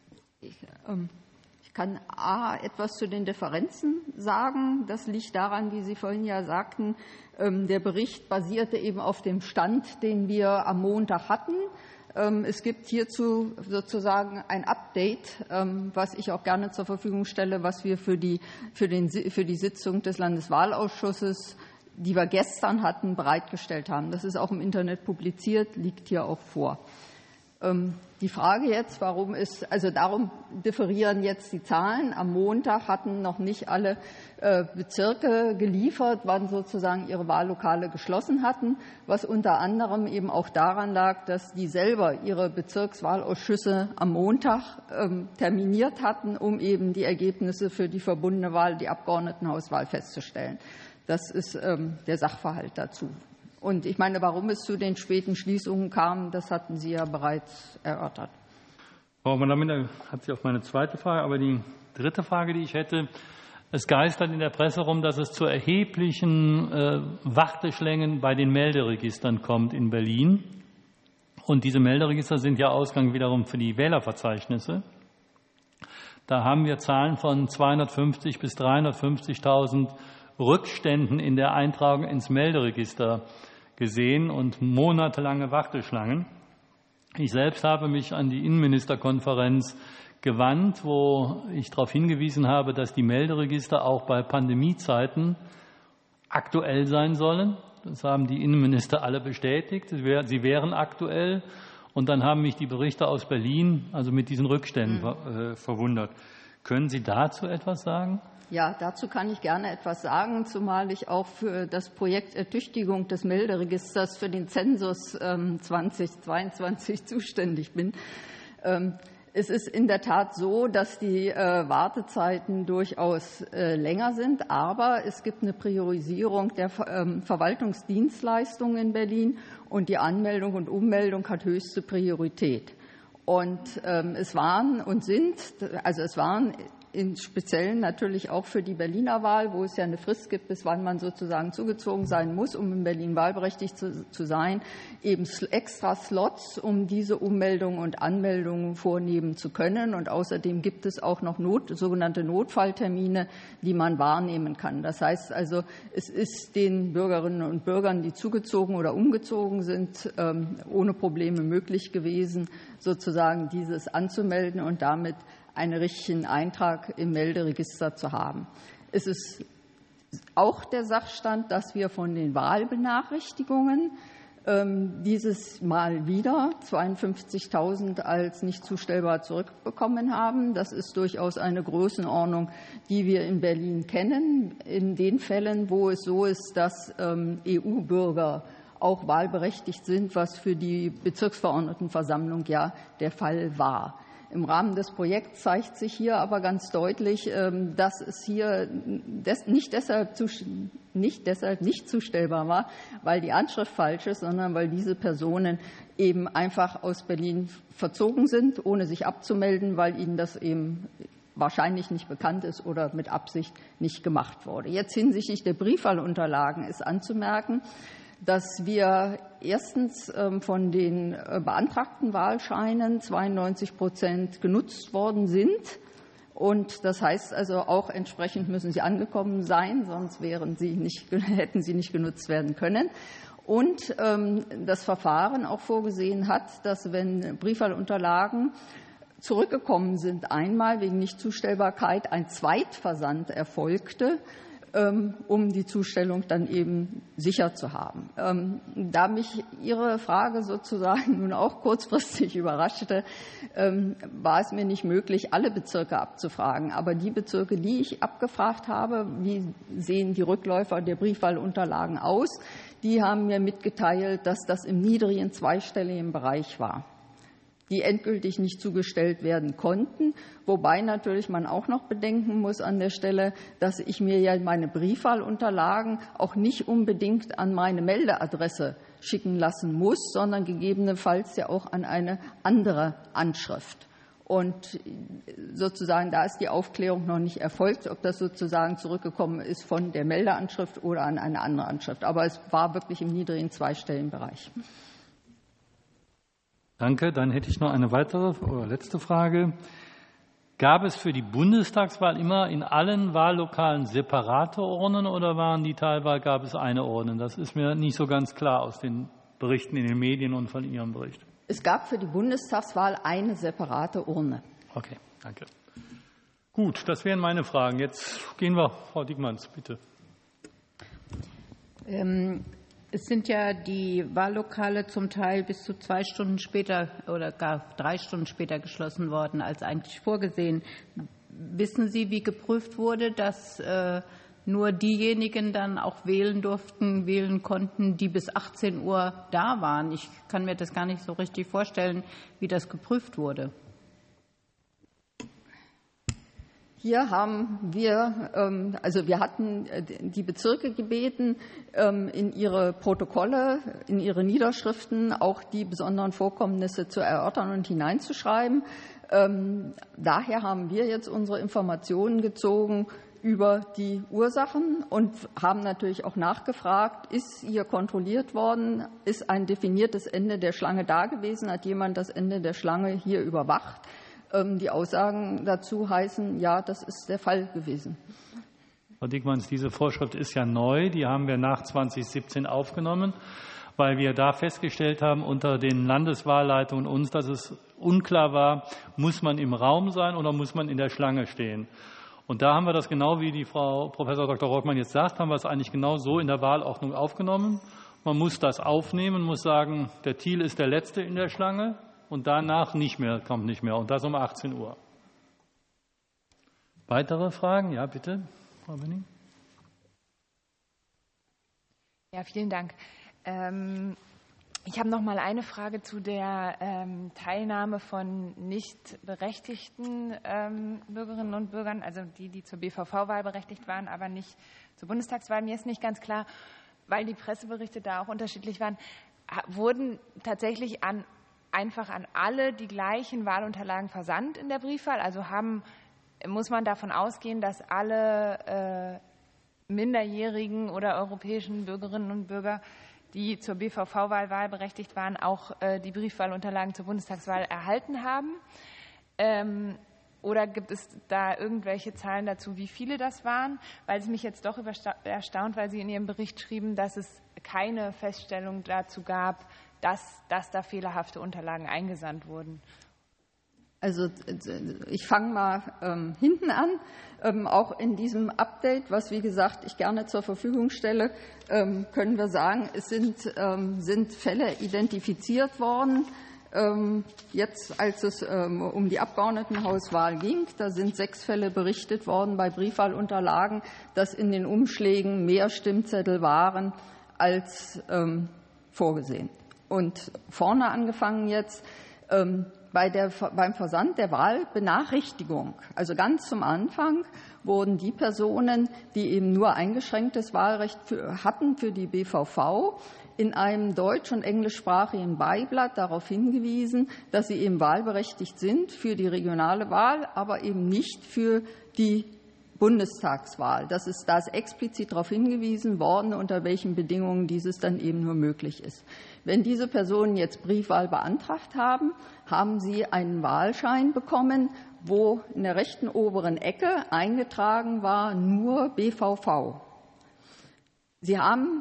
Ich kann etwas zu den Differenzen sagen. Das liegt daran, wie Sie vorhin ja sagten, der Bericht basierte eben auf dem Stand, den wir am Montag hatten. Es gibt hierzu sozusagen ein Update, was ich auch gerne zur Verfügung stelle, was wir für die Sitzung des Landeswahlausschusses, die wir gestern hatten, bereitgestellt haben. Das ist auch im Internet publiziert, liegt hier auch vor. Die Frage jetzt, darum differieren jetzt die Zahlen. Am Montag hatten noch nicht alle Bezirke geliefert, wann sozusagen ihre Wahllokale geschlossen hatten, was unter anderem eben auch daran lag, dass die selber ihre Bezirkswahlausschüsse am Montag terminiert hatten, um eben die Ergebnisse für die verbundene Wahl, die Abgeordnetenhauswahl festzustellen. Das ist der Sachverhalt dazu. Und ich meine, warum es zu den späten Schließungen kam, das hatten Sie ja bereits erörtert. Frau Mandamina hat sie auf meine zweite Frage, aber die dritte Frage, die ich hätte, es geistert in der Presse rum, dass es zu erheblichen Warteschlängen bei den Melderegistern kommt in Berlin. Und diese Melderegister sind ja Ausgang wiederum für die Wählerverzeichnisse. Da haben wir Zahlen von 250.000 bis 350.000 Rückständen in der Eintragung ins Melderegister gesehen und monatelange Warteschlangen. Ich selbst habe mich an die Innenministerkonferenz gewandt, wo ich darauf hingewiesen habe, dass die Melderegister auch bei Pandemiezeiten aktuell sein sollen. Das haben die Innenminister alle bestätigt. Sie wären aktuell. Und dann haben mich die Berichte aus Berlin, also mit diesen Rückständen, verwundert. Können Sie dazu etwas sagen? Ja, dazu kann ich gerne etwas sagen, zumal ich auch für das Projekt Ertüchtigung des Melderegisters für den Zensus 2022 zuständig bin. Es ist in der Tat so, dass die Wartezeiten durchaus länger sind, aber es gibt eine Priorisierung der Verwaltungsdienstleistungen in Berlin und die Anmeldung und Ummeldung hat höchste Priorität. Und es waren im Speziellen natürlich auch für die Berliner Wahl, wo es ja eine Frist gibt, bis wann man sozusagen zugezogen sein muss, um in Berlin wahlberechtigt zu sein, eben extra Slots, um diese Ummeldungen und Anmeldungen vornehmen zu können. Und außerdem gibt es auch noch sogenannte Notfalltermine, die man wahrnehmen kann. Das heißt also, es ist den Bürgerinnen und Bürgern, die zugezogen oder umgezogen sind, ohne Probleme möglich gewesen, sozusagen dieses anzumelden und damit einen richtigen Eintrag im Melderegister zu haben. Es ist auch der Sachstand, dass wir von den Wahlbenachrichtigungen dieses Mal wieder 52.000 als nicht zustellbar zurückbekommen haben. Das ist durchaus eine Größenordnung, die wir in Berlin kennen. In den Fällen, wo es so ist, dass EU-Bürger auch wahlberechtigt sind, was für die Bezirksverordnetenversammlung ja der Fall war. Im Rahmen des Projekts zeigt sich hier aber ganz deutlich, dass es hier nicht deshalb nicht zustellbar war, weil die Anschrift falsch ist, sondern weil diese Personen eben einfach aus Berlin verzogen sind, ohne sich abzumelden, weil ihnen das eben wahrscheinlich nicht bekannt ist oder mit Absicht nicht gemacht wurde. Jetzt hinsichtlich der Briefwahlunterlagen ist anzumerken, dass wir erstens von den beantragten Wahlscheinen 92% genutzt worden sind. Und das heißt also auch entsprechend müssen sie angekommen sein, sonst hätten sie nicht genutzt werden können. Und das Verfahren auch vorgesehen hat, dass wenn Briefwahlunterlagen zurückgekommen sind, einmal wegen Nichtzustellbarkeit ein Zweitversand erfolgte, um die Zustellung dann eben sicher zu haben. Da mich Ihre Frage sozusagen nun auch kurzfristig überraschte, war es mir nicht möglich, alle Bezirke abzufragen. Aber die Bezirke, die ich abgefragt habe, wie sehen die Rückläufer der Briefwahlunterlagen aus, die haben mir mitgeteilt, dass das im niedrigen zweistelligen Bereich war, die endgültig nicht zugestellt werden konnten. Wobei natürlich man auch noch bedenken muss an der Stelle, dass ich mir ja meine Briefwahlunterlagen auch nicht unbedingt an meine Meldeadresse schicken lassen muss, sondern gegebenenfalls ja auch an eine andere Anschrift. Und sozusagen da ist die Aufklärung noch nicht erfolgt, ob das sozusagen zurückgekommen ist von der Meldeanschrift oder an eine andere Anschrift. Aber es war wirklich im niedrigen zweistelligen Bereich. Danke. Dann hätte ich noch eine weitere oder letzte Frage. Gab es für die Bundestagswahl immer in allen Wahllokalen separate Urnen oder gab es eine Urne? Das ist mir nicht so ganz klar aus den Berichten in den Medien und von Ihrem Bericht. Es gab für die Bundestagswahl eine separate Urne. Okay, danke. Gut, das wären meine Fragen. Jetzt gehen wir, Frau Diekmanns, bitte. Es sind ja die Wahllokale zum Teil bis zu 2 Stunden später oder gar 3 Stunden später geschlossen worden als eigentlich vorgesehen. Wissen Sie, wie geprüft wurde, dass nur diejenigen dann auch wählen konnten, die bis 18 Uhr da waren? Ich kann mir das gar nicht so richtig vorstellen, wie das geprüft wurde. Hier haben wir, wir hatten die Bezirke gebeten, in ihre Protokolle, in ihre Niederschriften auch die besonderen Vorkommnisse zu erörtern und hineinzuschreiben. Daher haben wir jetzt unsere Informationen gezogen, über die Ursachen und haben natürlich auch nachgefragt, ist hier kontrolliert worden, ist ein definiertes Ende der Schlange da gewesen, hat jemand das Ende der Schlange hier überwacht. Die Aussagen dazu heißen, ja, das ist der Fall gewesen. Frau Diekmanns, diese Vorschrift ist ja neu, die haben wir nach 2017 aufgenommen, weil wir da festgestellt haben unter den Landeswahlleitungen uns, dass es unklar war, muss man im Raum sein oder muss man in der Schlange stehen. Und da haben wir das genau, wie die Frau Professor Dr. Rockmann jetzt sagt, haben wir es eigentlich genau so in der Wahlordnung aufgenommen. Man muss das aufnehmen, muss sagen, der Thiel ist der Letzte in der Schlange und danach kommt nicht mehr. Und das um 18 Uhr. Weitere Fragen? Ja, bitte, Frau Benning. Ja, vielen Dank. Ich habe noch mal eine Frage zu der Teilnahme von nicht berechtigten Bürgerinnen und Bürgern, also die zur BVV-Wahl berechtigt waren, aber nicht zur Bundestagswahl. Mir ist nicht ganz klar, weil die Presseberichte da auch unterschiedlich waren, wurden tatsächlich einfach an alle die gleichen Wahlunterlagen versandt in der Briefwahl? Also muss man davon ausgehen, dass alle minderjährigen oder europäischen Bürgerinnen und Bürger, die zur BVV-Wahl wahlberechtigt waren, auch die Briefwahlunterlagen zur Bundestagswahl erhalten haben? Oder gibt es da irgendwelche Zahlen dazu, wie viele das waren? Weil es mich jetzt doch erstaunt, weil Sie in Ihrem Bericht schrieben, dass es keine Feststellung dazu gab, dass da fehlerhafte Unterlagen eingesandt wurden. Also ich fange mal hinten an. Auch in diesem Update, was wie gesagt ich gerne zur Verfügung stelle, können wir sagen, es sind Fälle identifiziert worden. Jetzt, als es um die Abgeordnetenhauswahl ging, da sind 6 Fälle berichtet worden bei Briefwahlunterlagen, dass in den Umschlägen mehr Stimmzettel waren als vorgesehen. Und vorne angefangen jetzt beim Versand der Wahlbenachrichtigung, also ganz zum Anfang, wurden die Personen, die eben nur eingeschränktes Wahlrecht hatten für die BVV, in einem deutsch- und englischsprachigen Beiblatt darauf hingewiesen, dass sie eben wahlberechtigt sind für die regionale Wahl, aber eben nicht für die Bundestagswahl. Da ist explizit darauf hingewiesen worden, unter welchen Bedingungen dieses dann eben nur möglich ist. Wenn diese Personen jetzt Briefwahl beantragt haben, haben sie einen Wahlschein bekommen, wo in der rechten oberen Ecke eingetragen war nur BVV. Sie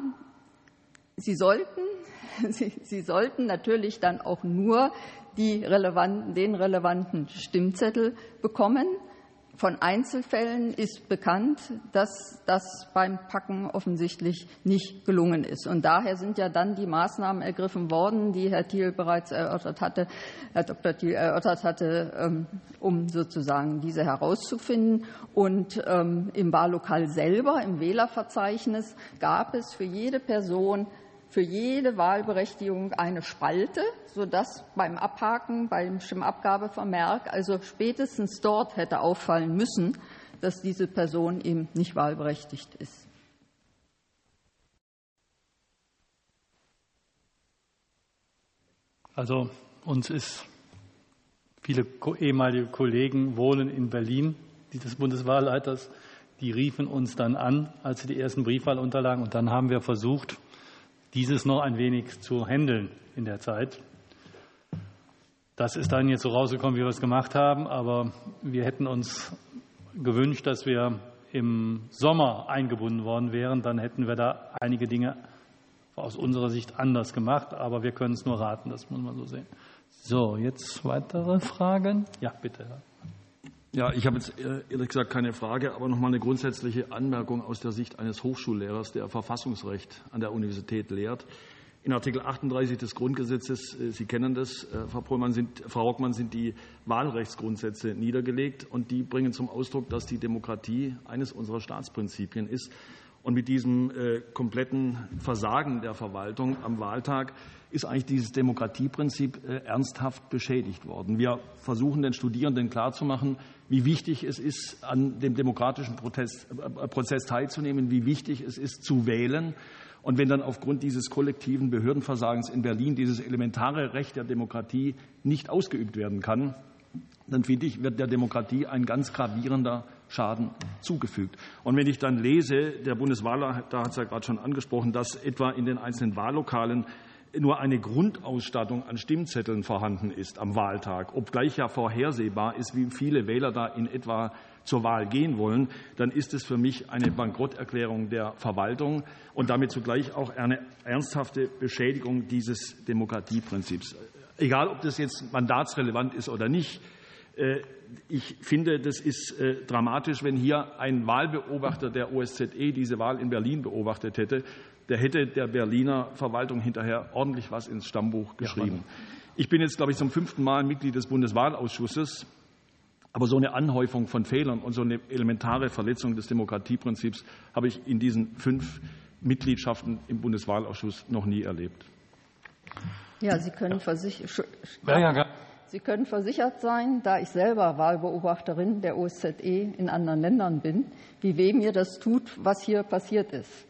sollten natürlich dann auch nur den relevanten Stimmzettel bekommen. Von Einzelfällen ist bekannt, dass das beim Packen offensichtlich nicht gelungen ist. Und daher sind ja dann die Maßnahmen ergriffen worden, die Herr Thiel bereits erörtert hatte, Herr Dr. Thiel erörtert hatte, um sozusagen diese herauszufinden. Und im Wahllokal selber, im Wählerverzeichnis, gab es für jede Person, für jede Wahlberechtigung eine Spalte, sodass beim Abhaken, beim Stimmabgabevermerk, also spätestens dort hätte auffallen müssen, dass diese Person eben nicht wahlberechtigt ist. Also viele ehemalige Kollegen wohnen in Berlin, des Bundeswahlleiters, die riefen uns dann an, als sie die ersten Briefwahlunterlagen, und dann haben wir versucht, dieses noch ein wenig zu handeln in der Zeit. Das ist dann jetzt so rausgekommen, wie wir es gemacht haben, aber wir hätten uns gewünscht, dass wir im Sommer eingebunden worden wären. Dann hätten wir da einige Dinge aus unserer Sicht anders gemacht, aber wir können es nur raten, das muss man so sehen. So, jetzt weitere Fragen? Ja, bitte. Ja, ich habe jetzt ehrlich gesagt keine Frage, aber noch mal eine grundsätzliche Anmerkung aus der Sicht eines Hochschullehrers, der Verfassungsrecht an der Universität lehrt. In Artikel 38 des Grundgesetzes, Sie kennen das, Frau Rockmann, sind die Wahlrechtsgrundsätze niedergelegt, und die bringen zum Ausdruck, dass die Demokratie eines unserer Staatsprinzipien ist. Und mit diesem kompletten Versagen der Verwaltung am Wahltag ist eigentlich dieses Demokratieprinzip ernsthaft beschädigt worden. Wir versuchen den Studierenden klarzumachen, wie wichtig es ist, an dem demokratischen Prozess teilzunehmen, wie wichtig es ist, zu wählen. Und wenn dann aufgrund dieses kollektiven Behördenversagens in Berlin dieses elementare Recht der Demokratie nicht ausgeübt werden kann, dann finde ich, wird der Demokratie ein ganz gravierender Schaden zugefügt. Und wenn ich dann lese, der Bundeswahlleiter hat es ja gerade schon angesprochen, dass etwa in den einzelnen Wahllokalen nur eine Grundausstattung an Stimmzetteln vorhanden ist am Wahltag, obgleich ja vorhersehbar ist, wie viele Wähler da in etwa zur Wahl gehen wollen, dann ist es für mich eine Bankrotterklärung der Verwaltung und damit zugleich auch eine ernsthafte Beschädigung dieses Demokratieprinzips. Egal, ob das jetzt mandatsrelevant ist oder nicht. Ich finde, das ist dramatisch, wenn hier ein Wahlbeobachter der OSZE diese Wahl in Berlin beobachtet hätte. Der hätte der Berliner Verwaltung hinterher ordentlich was ins Stammbuch geschrieben. Ich bin jetzt, glaube ich, zum 5. Mal Mitglied des Bundeswahlausschusses. Aber so eine Anhäufung von Fehlern und so eine elementare Verletzung des Demokratieprinzips habe ich in diesen 5 Mitgliedschaften im Bundeswahlausschuss noch nie erlebt. Ja, Sie können versichert sein, da ich selber Wahlbeobachterin der OSZE in anderen Ländern bin, wie weh mir das tut, was hier passiert ist.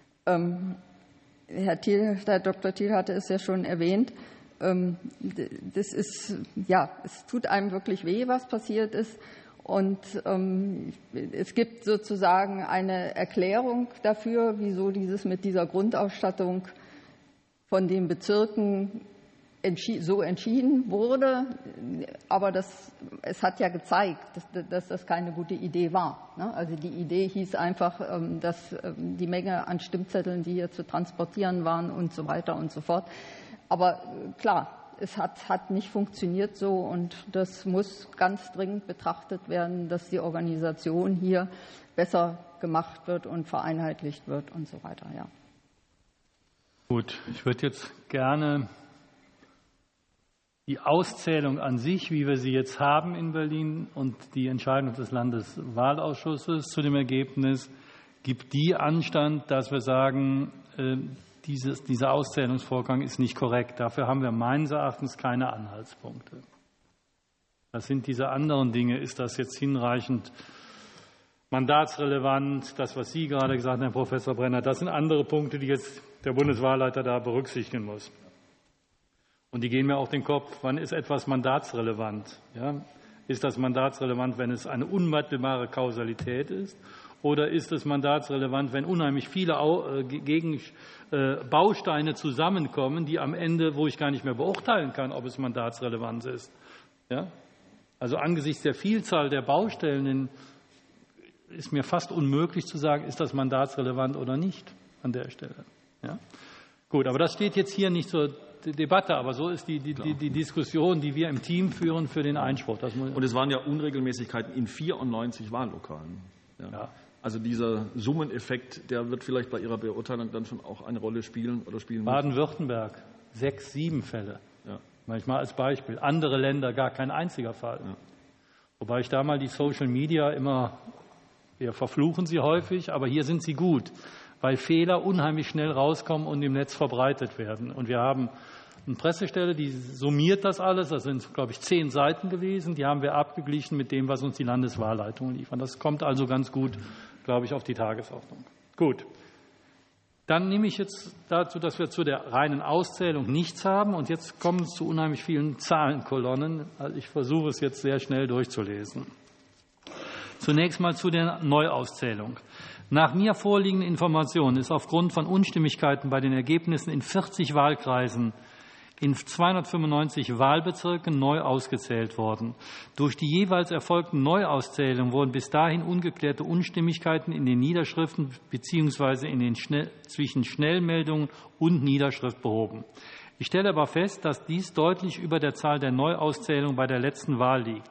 Herr Dr. Thiel hatte es ja schon erwähnt. Das ist, ja, es tut einem wirklich weh, was passiert ist. Und es gibt sozusagen eine Erklärung dafür, wieso dieses mit dieser Grundausstattung von den Bezirken so entschieden wurde. Aber es hat ja gezeigt, dass das keine gute Idee war. Also die Idee hieß einfach, dass die Menge an Stimmzetteln, die hier zu transportieren waren und so weiter und so fort. Aber klar, es hat nicht funktioniert so und das muss ganz dringend betrachtet werden, dass die Organisation hier besser gemacht wird und vereinheitlicht wird und so weiter. Ja. Gut, ich würde jetzt gerne die Auszählung an sich, wie wir sie jetzt haben in Berlin und die Entscheidung des Landeswahlausschusses zu dem Ergebnis, gibt die Anstand, dass wir sagen, dieser Auszählungsvorgang ist nicht korrekt. Dafür haben wir meines Erachtens keine Anhaltspunkte. Das sind diese anderen Dinge. Ist das jetzt hinreichend mandatsrelevant? Das, was Sie gerade gesagt haben, Herr Professor Brenner, das sind andere Punkte, die jetzt der Bundeswahlleiter da berücksichtigen muss. Und die gehen mir auf den Kopf. Wann ist etwas mandatsrelevant? Ja? Ist das mandatsrelevant, wenn es eine unmittelbare Kausalität ist? Oder ist es mandatsrelevant, wenn unheimlich viele Bausteine zusammenkommen, die am Ende, wo ich gar nicht mehr beurteilen kann, ob es mandatsrelevant ist? Ja? Also angesichts der Vielzahl der Baustellen ist mir fast unmöglich zu sagen, ist das mandatsrelevant oder nicht an der Stelle. Ja? Gut, aber das steht jetzt hier nicht zur Debatte, aber so ist die Diskussion, die wir im Team führen für den Einspruch. Und es waren ja Unregelmäßigkeiten in 94 Wahllokalen. Ja. Also dieser Summeneffekt, der wird vielleicht bei Ihrer Beurteilung dann schon auch eine Rolle spielen oder spielen muss. Baden-Württemberg, 6, 7 Fälle. Ja. Manchmal als Beispiel. Andere Länder gar kein einziger Fall. Ja. Wobei ich da mal die Social Media immer, wir verfluchen sie häufig, aber hier sind sie gut, weil Fehler unheimlich schnell rauskommen und im Netz verbreitet werden. Und wir haben eine Pressestelle, die summiert das alles. Das sind, glaube ich, 10 Seiten gewesen. Die haben wir abgeglichen mit dem, was uns die Landeswahlleitungen liefern. Das kommt also ganz gut, glaube ich, auf die Tagesordnung. Gut. Dann nehme ich jetzt dazu, dass wir zu der reinen Auszählung nichts haben. Und jetzt kommen es zu unheimlich vielen Zahlenkolonnen. Also ich versuche es jetzt sehr schnell durchzulesen. Zunächst mal zu der Neuauszählung. Nach mir vorliegenden Informationen ist aufgrund von Unstimmigkeiten bei den Ergebnissen in 40 Wahlkreisen in 295 Wahlbezirken neu ausgezählt worden. Durch die jeweils erfolgten Neuauszählungen wurden bis dahin ungeklärte Unstimmigkeiten in den Niederschriften bzw. zwischen Schnellmeldungen und Niederschrift behoben. Ich stelle aber fest, dass dies deutlich über der Zahl der Neuauszählungen bei der letzten Wahl liegt.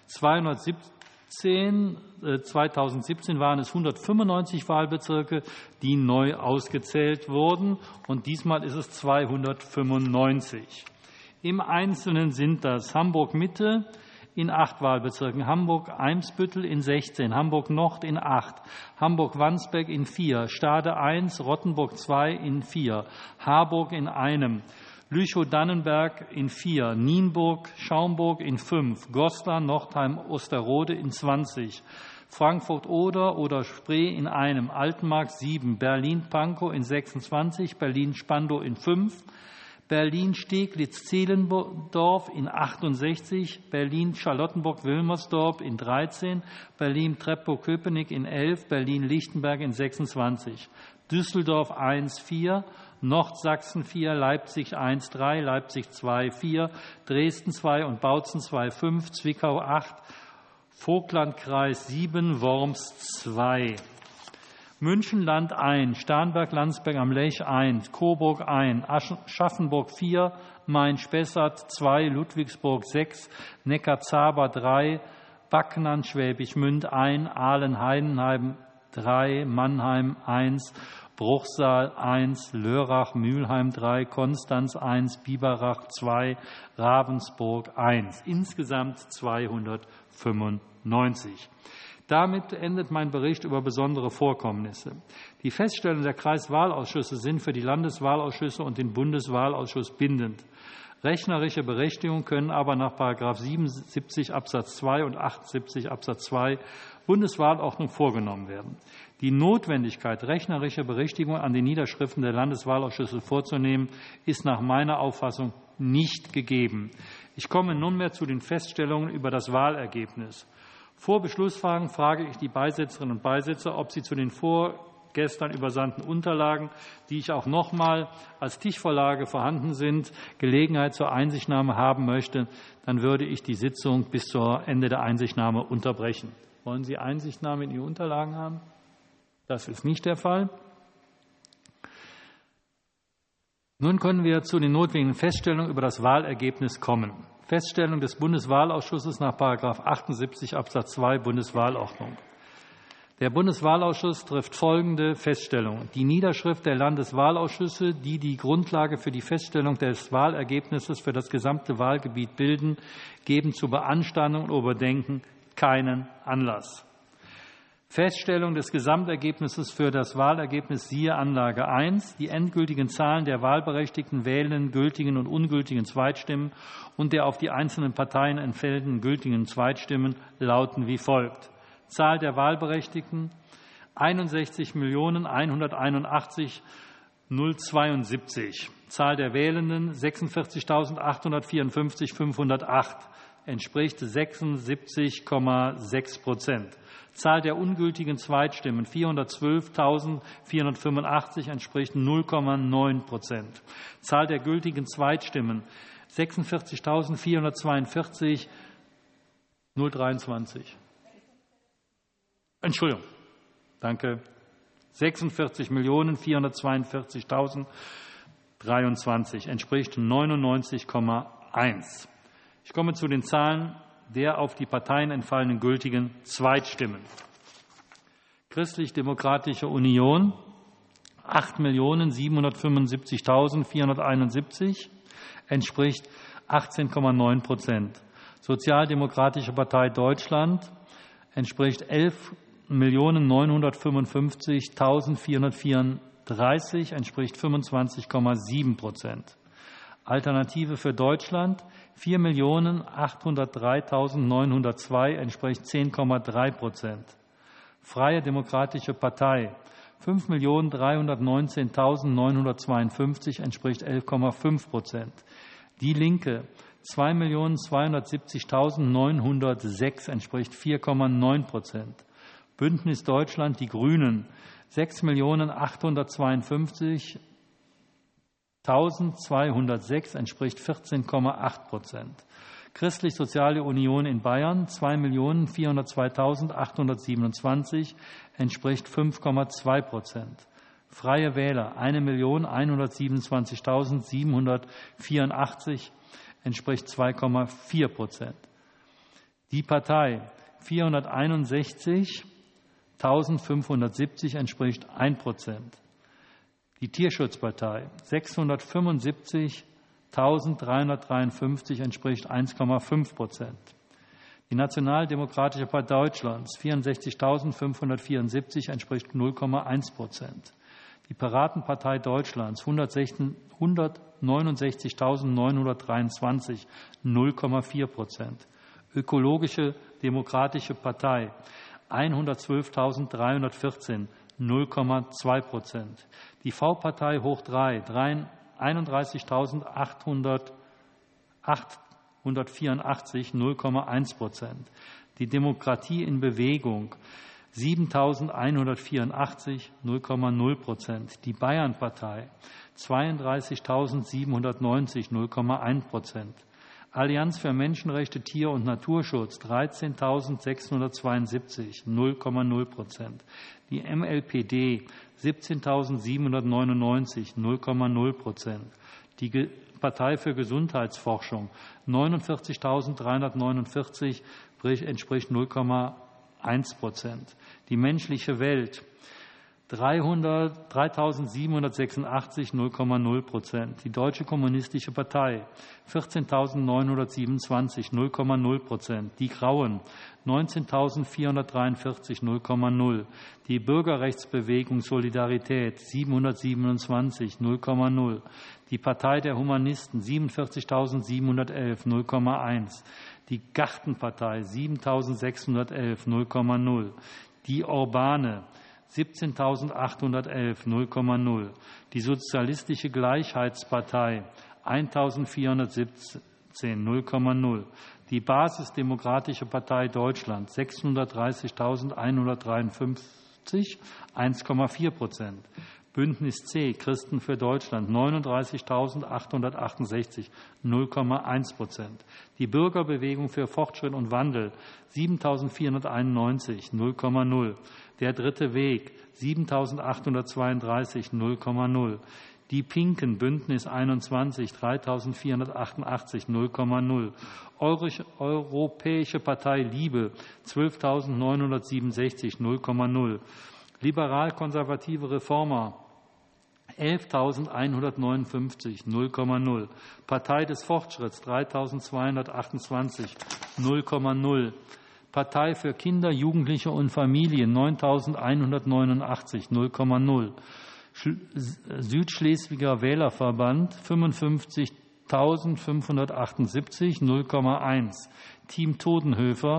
2017 waren es 195 Wahlbezirke, die neu ausgezählt wurden, und diesmal ist es 295. Im Einzelnen sind das Hamburg-Mitte in 8 Wahlbezirken, Hamburg-Eimsbüttel in 16, Hamburg-Nord in 8, Hamburg-Wandsbek in 4, Stade 1, Rottenburg 2 in 4, Harburg in 1, Lüchow-Dannenberg in 4, Nienburg, Schaumburg in 5, Goslar, Nordheim, Osterode in 20, Frankfurt-Oder oder Spree in 1, Altenmarkt 7, Berlin-Pankow in 26, Berlin-Spandow in 5, Berlin-Steglitz-Zehlendorf in 68, Berlin-Charlottenburg-Wilmersdorf in 13, Berlin-Treptow-Köpenick in 11, Berlin-Lichtenberg in 26, Düsseldorf 1,4, Nordsachsen 4, Leipzig 1,3, Leipzig 2,4, Dresden 2 und Bautzen 2,5, Zwickau 8, Vogtlandkreis 7, Worms 2. München Land 1, Starnberg-Landsberg am Lech 1, Coburg 1, Aschaffenburg 4, Main-Spessart 2, Ludwigsburg 6, Neckar-Zaber 3, Backnang Schwäbisch Münd 1, Aalen-Heidenheim 3, Mannheim 1, Bruchsal 1, Lörrach, Mülheim 3, Konstanz 1, Biberach 2, Ravensburg 1. Insgesamt 295. Damit endet mein Bericht über besondere Vorkommnisse. Die Feststellungen der Kreiswahlausschüsse sind für die Landeswahlausschüsse und den Bundeswahlausschuss bindend. Rechnerische Berechtigungen können aber nach § 77 Absatz 2 und 78 Absatz 2 Bundeswahlordnung vorgenommen werden. Die Notwendigkeit, rechnerische Berichtigungen an den Niederschriften der Landeswahlausschüsse vorzunehmen, ist nach meiner Auffassung nicht gegeben. Ich komme nunmehr zu den Feststellungen über das Wahlergebnis. Vor Beschlussfragen frage ich die Beisetzerinnen und Beisetzer, ob sie zu den vorgestern übersandten Unterlagen, die ich auch noch mal als Tischvorlage vorhanden sind, Gelegenheit zur Einsichtnahme haben möchte. Dann würde ich die Sitzung bis zum Ende der Einsichtnahme unterbrechen. Wollen Sie Einsichtnahme in Ihre Unterlagen haben? Das ist nicht der Fall. Nun können wir zu den notwendigen Feststellungen über das Wahlergebnis kommen. Feststellung des Bundeswahlausschusses nach § 78 Absatz 2 Bundeswahlordnung. Der Bundeswahlausschuss trifft folgende Feststellungen. Die Niederschrift der Landeswahlausschüsse, die die Grundlage für die Feststellung des Wahlergebnisses für das gesamte Wahlgebiet bilden, geben zu Beanstandung und Überdenken keinen Anlass. Feststellung des Gesamtergebnisses für das Wahlergebnis siehe Anlage 1. Die endgültigen Zahlen der wahlberechtigten wählenden, gültigen und ungültigen Zweitstimmen und der auf die einzelnen Parteien entfällenden gültigen Zweitstimmen lauten wie folgt. Zahl der Wahlberechtigten 61.181.072. Zahl der Wählenden 46.854.508. Entspricht 76,6%. Zahl der ungültigen Zweitstimmen 412.485, entspricht 0,9%. Zahl der gültigen Zweitstimmen 46.442, 023. Entschuldigung. Danke. 46.442.023, entspricht 99,1. Ich komme zu den Zahlen der auf die Parteien entfallenen gültigen Zweitstimmen. Christlich-Demokratische Union 8.775.471, entspricht 18,9%. Sozialdemokratische Partei Deutschland entspricht 11.955.434, entspricht 25,7%. Alternative für Deutschland 4.803.902, entspricht 10,3%. Freie Demokratische Partei 5.319.952, entspricht 11,5%. Die Linke 2.270.906, entspricht 4,9%. Bündnis Deutschland Die Grünen 6.822.206, entspricht 14,8%. Christlich-Soziale Union in Bayern 2.402.827, entspricht 5,2%. Freie Wähler 1.127.784, entspricht 2,4%. Die Partei 461.570, entspricht 1%. Die Tierschutzpartei 675.353, entspricht 1,5%. Die Nationaldemokratische Partei Deutschlands 64.574, entspricht 0,1%. Die Piratenpartei Deutschlands 169.923, 0,4%. Ökologische Demokratische Partei 112.314, 0,2%. Die V-Partei hoch 3 31.884, 0,1%. Die Demokratie in Bewegung 7.184, 0,0%. Die Bayernpartei 32.790, 0,1%. Allianz für Menschenrechte, Tier- und Naturschutz 13.672, 0,0%. Die MLPD 17.799, 0,0%. Die Partei für Gesundheitsforschung 49.349, entspricht 0,1%. Die menschliche Welt 3.786, 0,0%. Die Deutsche Kommunistische Partei 14.927, 0,0%. Die Grauen 19.443, 0,0%. Die Bürgerrechtsbewegung Solidarität 727, 0,0%. Die Partei der Humanisten 47.711, 0,1%. Die Gartenpartei 7.611, 0,0%. Die Urbane 17.811, 0,0%. Die Sozialistische Gleichheitspartei 1.417, 0,0%. Die Basisdemokratische Partei Deutschland 630.153, 1,4%. Bündnis C, Christen für Deutschland 39.868, 0,1%. Die Bürgerbewegung für Fortschritt und Wandel 7.491, 0,0%. Der Dritte Weg 7.832, 0,0%. Die Pinken, Bündnis 21, 3.488, 0,0%. Europäische Partei Liebe 12.967, 0,0%. Liberal-konservative Reformer 11.159, 0,0%. Partei des Fortschritts 3.228, 0,0%. Partei für Kinder, Jugendliche und Familien 9.189, 0,0%. Südschleswiger Wählerverband 55.578, 0,1%. Team Todenhöfer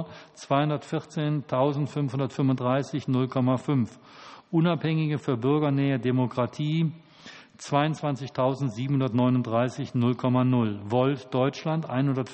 214.535, 0,5%. Unabhängige für Bürgernähe Demokratie 22.739, 0,0%. Volt Deutschland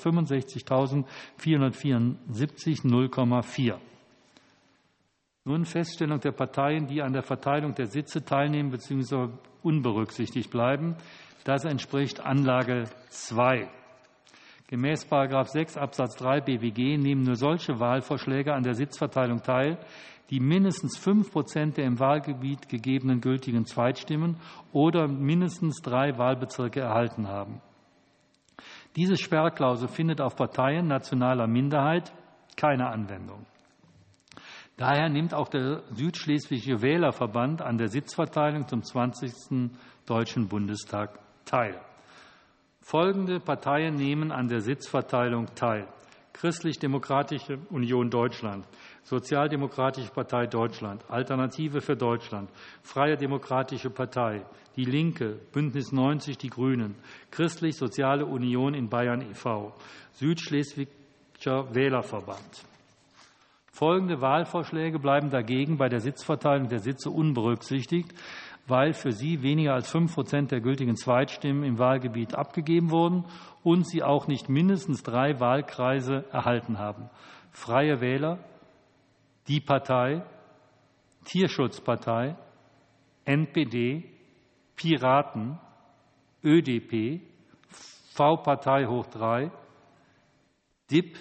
165.474, 0,4%. Nun Feststellung der Parteien, die an der Verteilung der Sitze teilnehmen bzw. unberücksichtigt bleiben. Das entspricht Anlage 2. Gemäß § 6 Absatz 3 BWG nehmen nur solche Wahlvorschläge an der Sitzverteilung teil, die mindestens 5% der im Wahlgebiet gegebenen gültigen Zweitstimmen oder mindestens 3 Wahlbezirke erhalten haben. Diese Sperrklausel findet auf Parteien nationaler Minderheit keine Anwendung. Daher nimmt auch der Südschleswische Wählerverband an der Sitzverteilung zum 20. Deutschen Bundestag teil. Folgende Parteien nehmen an der Sitzverteilung teil: Christlich-Demokratische Union Deutschland, Sozialdemokratische Partei Deutschland, Alternative für Deutschland, Freie Demokratische Partei, Die Linke, Bündnis 90, die Grünen, Christlich-Soziale Union in Bayern e.V., Südschleswischer Wählerverband. Folgende Wahlvorschläge bleiben dagegen bei der Sitzverteilung der Sitze unberücksichtigt, weil für sie weniger als 5% der gültigen Zweitstimmen im Wahlgebiet abgegeben wurden und sie auch nicht mindestens 3 Wahlkreise erhalten haben: Freie Wähler, Die Partei, Tierschutzpartei, NPD, Piraten, ÖDP, V-Partei hoch 3, DIP,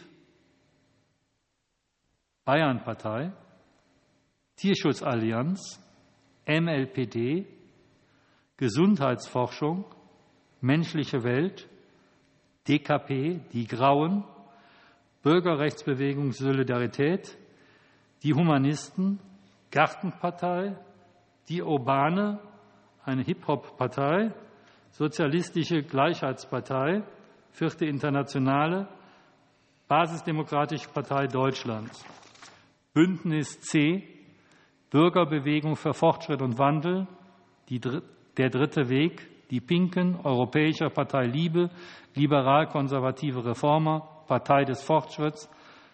Bayernpartei, Tierschutzallianz, MLPD, Gesundheitsforschung, Menschliche Welt, DKP, die Grauen, Bürgerrechtsbewegung Solidarität, die Humanisten, Gartenpartei, die Urbane, eine Hip-Hop-Partei, Sozialistische Gleichheitspartei, Vierte Internationale, Basisdemokratische Partei Deutschland. Bündnis C, Bürgerbewegung für Fortschritt und Wandel, der Dritte Weg, die Pinken, Europäische Partei Liebe, Liberal-konservative Reformer, Partei des Fortschritts,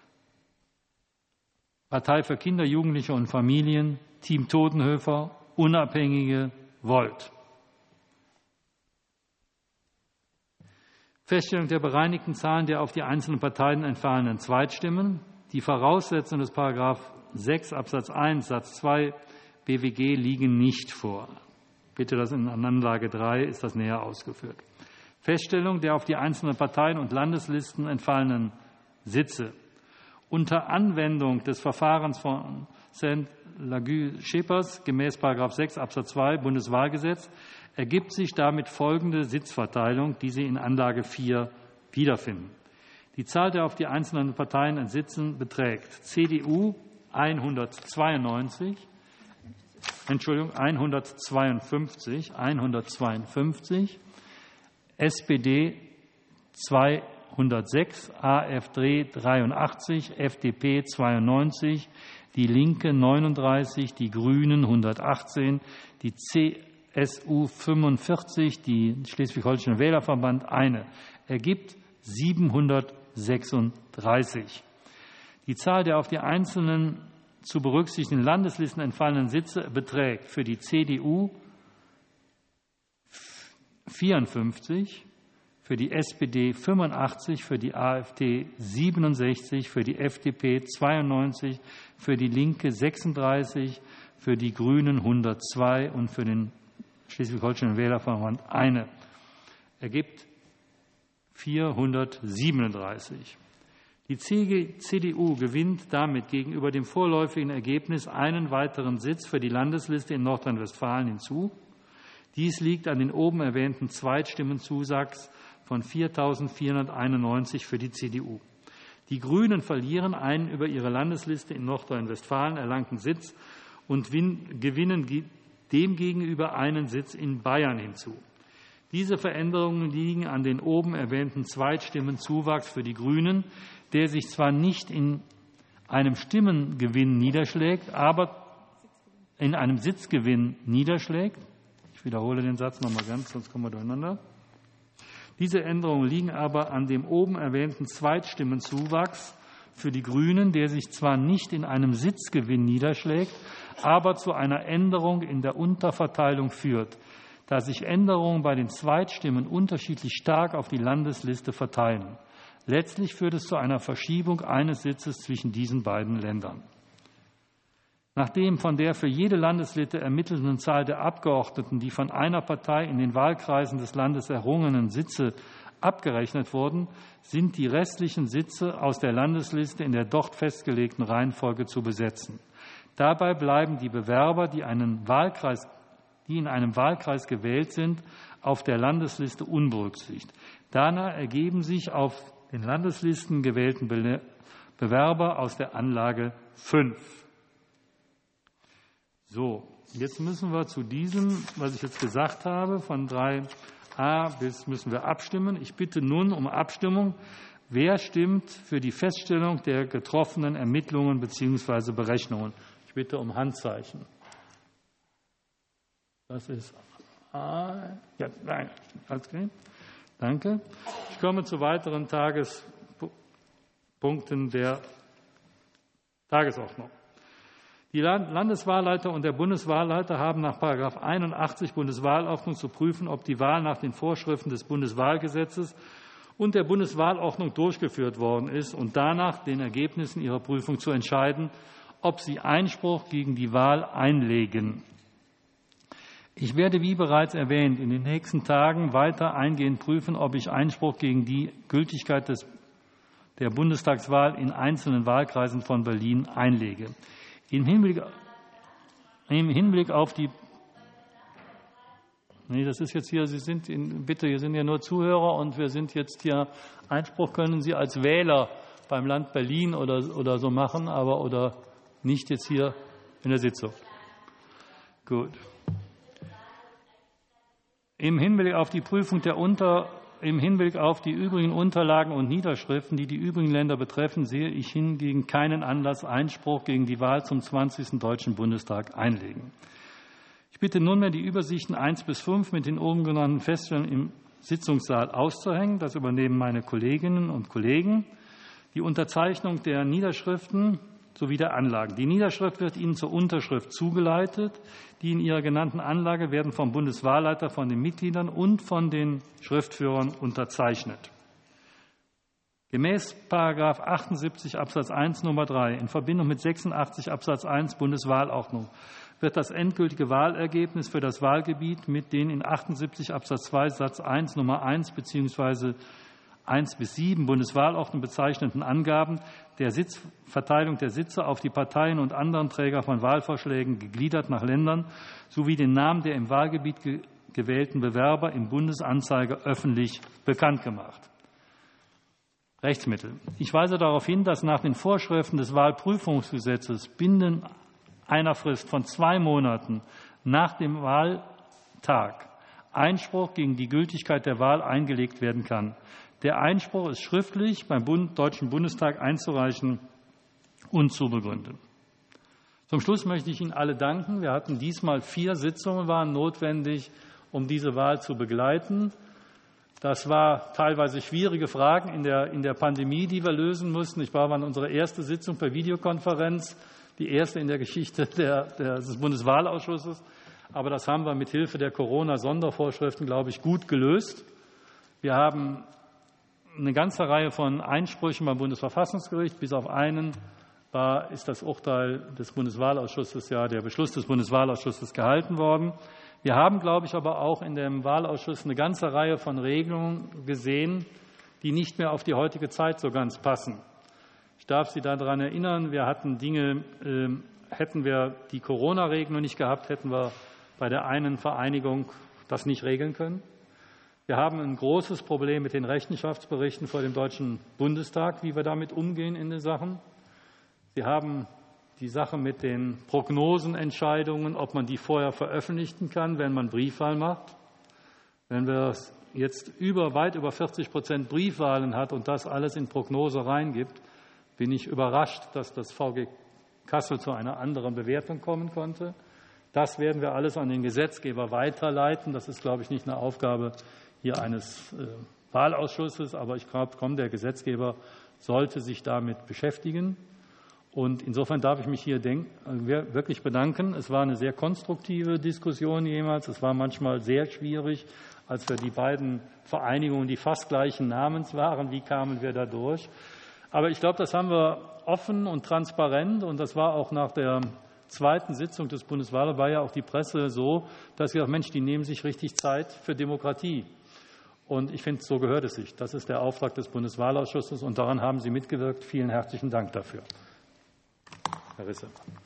Partei für Kinder, Jugendliche und Familien, Team Todenhöfer, Unabhängige, Volt. Feststellung der bereinigten Zahlen der auf die einzelnen Parteien entfallenen Zweitstimmen. Die Voraussetzungen des § 6 Absatz 1 Satz 2 BWG liegen nicht vor. Bitte, das in Anlage 3 ist das näher ausgeführt. Feststellung der auf die einzelnen Parteien und Landeslisten entfallenen Sitze. Unter Anwendung des Verfahrens von Saint-Laguë-Schepers gemäß § 6 Absatz 2 Bundeswahlgesetz ergibt sich damit folgende Sitzverteilung, die Sie in Anlage 4 wiederfinden. Die Zahl der auf die einzelnen Parteien Sitzen beträgt CDU 152, SPD 206, AfD 83, FDP 92, die Linke 39, die Grünen 118, die CSU 45, die Schleswig-Holsteiner Wählerverband eine, ergibt 736. Die Zahl der auf die einzelnen zu berücksichtigenden Landeslisten entfallenen Sitze beträgt für die CDU 54, für die SPD 85, für die AfD 67, für die FDP 92, für die Linke 36, für die Grünen 102 und für den Schleswig-Holsteiner Wählerverband eine. Ergibt 437. Die CDU gewinnt damit gegenüber dem vorläufigen Ergebnis einen weiteren Sitz für die Landesliste in Nordrhein-Westfalen hinzu. Dies liegt an den oben erwähnten Zweitstimmenzuwachs von 4.491 für die CDU. Die Grünen verlieren einen über ihre Landesliste in Nordrhein-Westfalen erlangten Sitz und gewinnen demgegenüber einen Sitz in Bayern hinzu. Diese Veränderungen liegen an den oben erwähnten Zweitstimmenzuwachs für die Grünen, der sich zwar nicht in einem Stimmengewinn niederschlägt, aber in einem Sitzgewinn niederschlägt. Ich wiederhole den Satz noch mal ganz, sonst kommen wir durcheinander. Diese Änderungen liegen aber an dem oben erwähnten Zweitstimmenzuwachs für die Grünen, der sich zwar nicht in einem Sitzgewinn niederschlägt, aber zu einer Änderung in der Unterverteilung führt, da sich Änderungen bei den Zweitstimmen unterschiedlich stark auf die Landesliste verteilen. Letztlich führt es zu einer Verschiebung eines Sitzes zwischen diesen beiden Ländern. Nachdem von der für jede Landesliste ermittelten Zahl der Abgeordneten, die von einer Partei in den Wahlkreisen des Landes errungenen Sitze abgerechnet wurden, sind die restlichen Sitze aus der Landesliste in der dort festgelegten Reihenfolge zu besetzen. Dabei bleiben die Bewerber, die in einem Wahlkreis gewählt sind, auf der Landesliste unberücksichtigt. Danach ergeben sich auf den Landeslisten gewählten Bewerber aus der Anlage 5. So, jetzt müssen wir zu diesem, was ich jetzt gesagt habe, von 3a bis müssen wir abstimmen. Ich bitte nun um Abstimmung. Wer stimmt für die Feststellung der getroffenen Ermittlungen bzw. Berechnungen? Ich bitte um Handzeichen. Das ist A. Ja, nein, okay. Danke. Ich komme zu weiteren Tagespunkten der Tagesordnung. Die Landeswahlleiter und der Bundeswahlleiter haben nach § 81 Bundeswahlordnung zu prüfen, ob die Wahl nach den Vorschriften des Bundeswahlgesetzes und der Bundeswahlordnung durchgeführt worden ist und danach den Ergebnissen ihrer Prüfung zu entscheiden, ob sie Einspruch gegen die Wahl einlegen. Ich werde, wie bereits erwähnt, in den nächsten Tagen weiter eingehend prüfen, ob ich Einspruch gegen die Gültigkeit der Bundestagswahl in einzelnen Wahlkreisen von Berlin einlege. Im Hinblick auf die Nee, das ist jetzt hier, Sie sind hier sind ja nur Zuhörer und wir sind jetzt hier, Einspruch können Sie als Wähler beim Land Berlin oder so machen, aber oder nicht jetzt hier in der Sitzung. Gut. Im Hinblick auf die Prüfung im Hinblick auf die übrigen Unterlagen und Niederschriften, die die übrigen Länder betreffen, sehe ich hingegen keinen Anlass, Einspruch gegen die Wahl zum 20. Deutschen Bundestag einlegen. Ich bitte nunmehr, die Übersichten 1 bis 5 mit den oben genannten Feststellungen im Sitzungssaal auszuhängen. Das übernehmen meine Kolleginnen und Kollegen. Die Unterzeichnung der Niederschriften sowie der Anlagen. Die Niederschrift wird Ihnen zur Unterschrift zugeleitet. Die in Ihrer genannten Anlage werden vom Bundeswahlleiter, von den Mitgliedern und von den Schriftführern unterzeichnet. Gemäß § 78 Absatz 1 Nummer 3 in Verbindung mit 86 Absatz 1 Bundeswahlordnung wird das endgültige Wahlergebnis für das Wahlgebiet mit den in 78 Absatz 2 Satz 1 Nummer 1 bzw. 1 bis 7 Bundeswahlordnung bezeichneten Angaben der Verteilung der Sitze auf die Parteien und anderen Träger von Wahlvorschlägen gegliedert nach Ländern sowie den Namen der im Wahlgebiet gewählten Bewerber im Bundesanzeiger öffentlich bekannt gemacht. Rechtsmittel. Ich weise darauf hin, dass nach den Vorschriften des Wahlprüfungsgesetzes binnen einer Frist von 2 Monaten nach dem Wahltag Einspruch gegen die Gültigkeit der Wahl eingelegt werden kann. Der Einspruch ist schriftlich beim Deutschen Bundestag einzureichen und zu begründen. Zum Schluss möchte ich Ihnen alle danken. Wir hatten diesmal 4 Sitzungen, waren notwendig, um diese Wahl zu begleiten. Das war teilweise schwierige Fragen in der Pandemie, die wir lösen mussten. Ich war an unserer erste Sitzung per Videokonferenz, die erste in der Geschichte des Bundeswahlausschusses. Aber das haben wir mit Hilfe der Corona-Sondervorschriften, glaube ich, gut gelöst. Wir haben eine ganze Reihe von Einsprüchen beim Bundesverfassungsgericht. Bis auf einen ist das Urteil des Bundeswahlausschusses, der Beschluss des Bundeswahlausschusses gehalten worden. Wir haben, glaube ich, aber auch in dem Wahlausschuss eine ganze Reihe von Regelungen gesehen, die nicht mehr auf die heutige Zeit so ganz passen. Ich darf Sie daran erinnern, wir hatten Dinge, hätten wir die Corona-Regelung nicht gehabt, hätten wir bei der einen Vereinigung das nicht regeln können. Wir haben ein großes Problem mit den Rechenschaftsberichten vor dem Deutschen Bundestag, wie wir damit umgehen in den Sachen. Sie haben die Sache mit den Prognosenentscheidungen, ob man die vorher veröffentlichen kann, wenn man Briefwahl macht. Wenn wir jetzt weit über 40% Briefwahlen hat und das alles in Prognose reingibt, bin ich überrascht, dass das VG Kassel zu einer anderen Bewertung kommen konnte. Das werden wir alles an den Gesetzgeber weiterleiten. Das ist, glaube ich, nicht eine Aufgabe hier eines Wahlausschusses, aber ich glaube, der Gesetzgeber sollte sich damit beschäftigen. Und insofern darf ich mich hier wirklich bedanken. Es war eine sehr konstruktive Diskussion jemals. Es war manchmal sehr schwierig, als wir die beiden Vereinigungen, die fast gleichen Namens waren, wie kamen wir da durch? Aber ich glaube, das haben wir offen und transparent, und das war auch nach der zweiten Sitzung des Bundeswahlausschusses, war ja auch die Presse so, dass wir Mensch, die nehmen sich richtig Zeit für Demokratie. Und ich finde, so gehört es sich. Das ist der Auftrag des Bundeswahlausschusses, und daran haben Sie mitgewirkt. Vielen herzlichen Dank dafür. Herr Risse.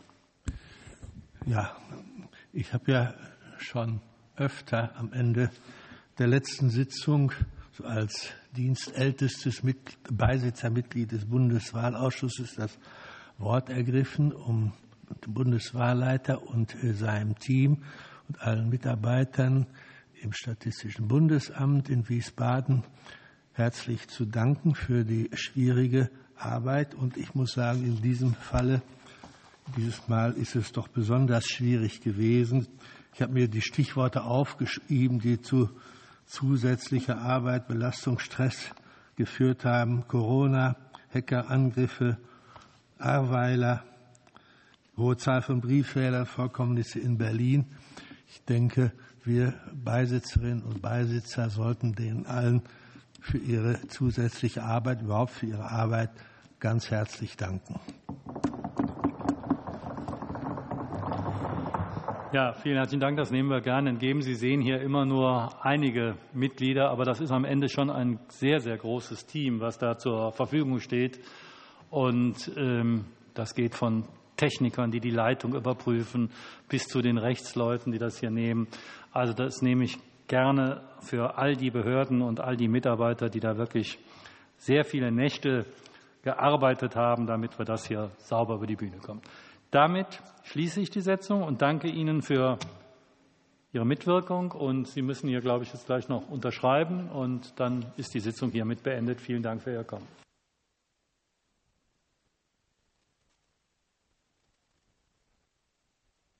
Ja, ich habe ja schon öfter am Ende der letzten Sitzung so als dienstältestes Beisitzermitglied des Bundeswahlausschusses das Wort ergriffen, um dem Bundeswahlleiter und seinem Team und allen Mitarbeitern im Statistischen Bundesamt in Wiesbaden herzlich zu danken für die schwierige Arbeit. Und ich muss sagen, in diesem Falle, dieses Mal ist es doch besonders schwierig gewesen. Ich habe mir die Stichworte aufgeschrieben, die zu zusätzlicher Arbeit, Belastung, Stress geführt haben. Corona, Hackerangriffe, Ahrweiler, hohe Zahl von Briefwählern, Vorkommnisse in Berlin. Ich denke, wir Beisitzerinnen und Beisitzer sollten denen allen für ihre zusätzliche Arbeit, überhaupt für ihre Arbeit ganz herzlich danken. Ja, vielen herzlichen Dank. Das nehmen wir gerne entgegen. Sie sehen hier immer nur einige Mitglieder, aber das ist am Ende schon ein sehr, sehr großes Team, was da zur Verfügung steht. Und das geht von Technikern, die die Leitung überprüfen, bis zu den Rechtsleuten, die das hier nehmen. Also das nehme ich gerne für all die Behörden und all die Mitarbeiter, die da wirklich sehr viele Nächte gearbeitet haben, damit wir das hier sauber über die Bühne kommen. Damit schließe ich die Sitzung und danke Ihnen für Ihre Mitwirkung. Und Sie müssen hier, glaube ich, jetzt gleich noch unterschreiben. Und dann ist die Sitzung hiermit beendet. Vielen Dank für Ihr Kommen.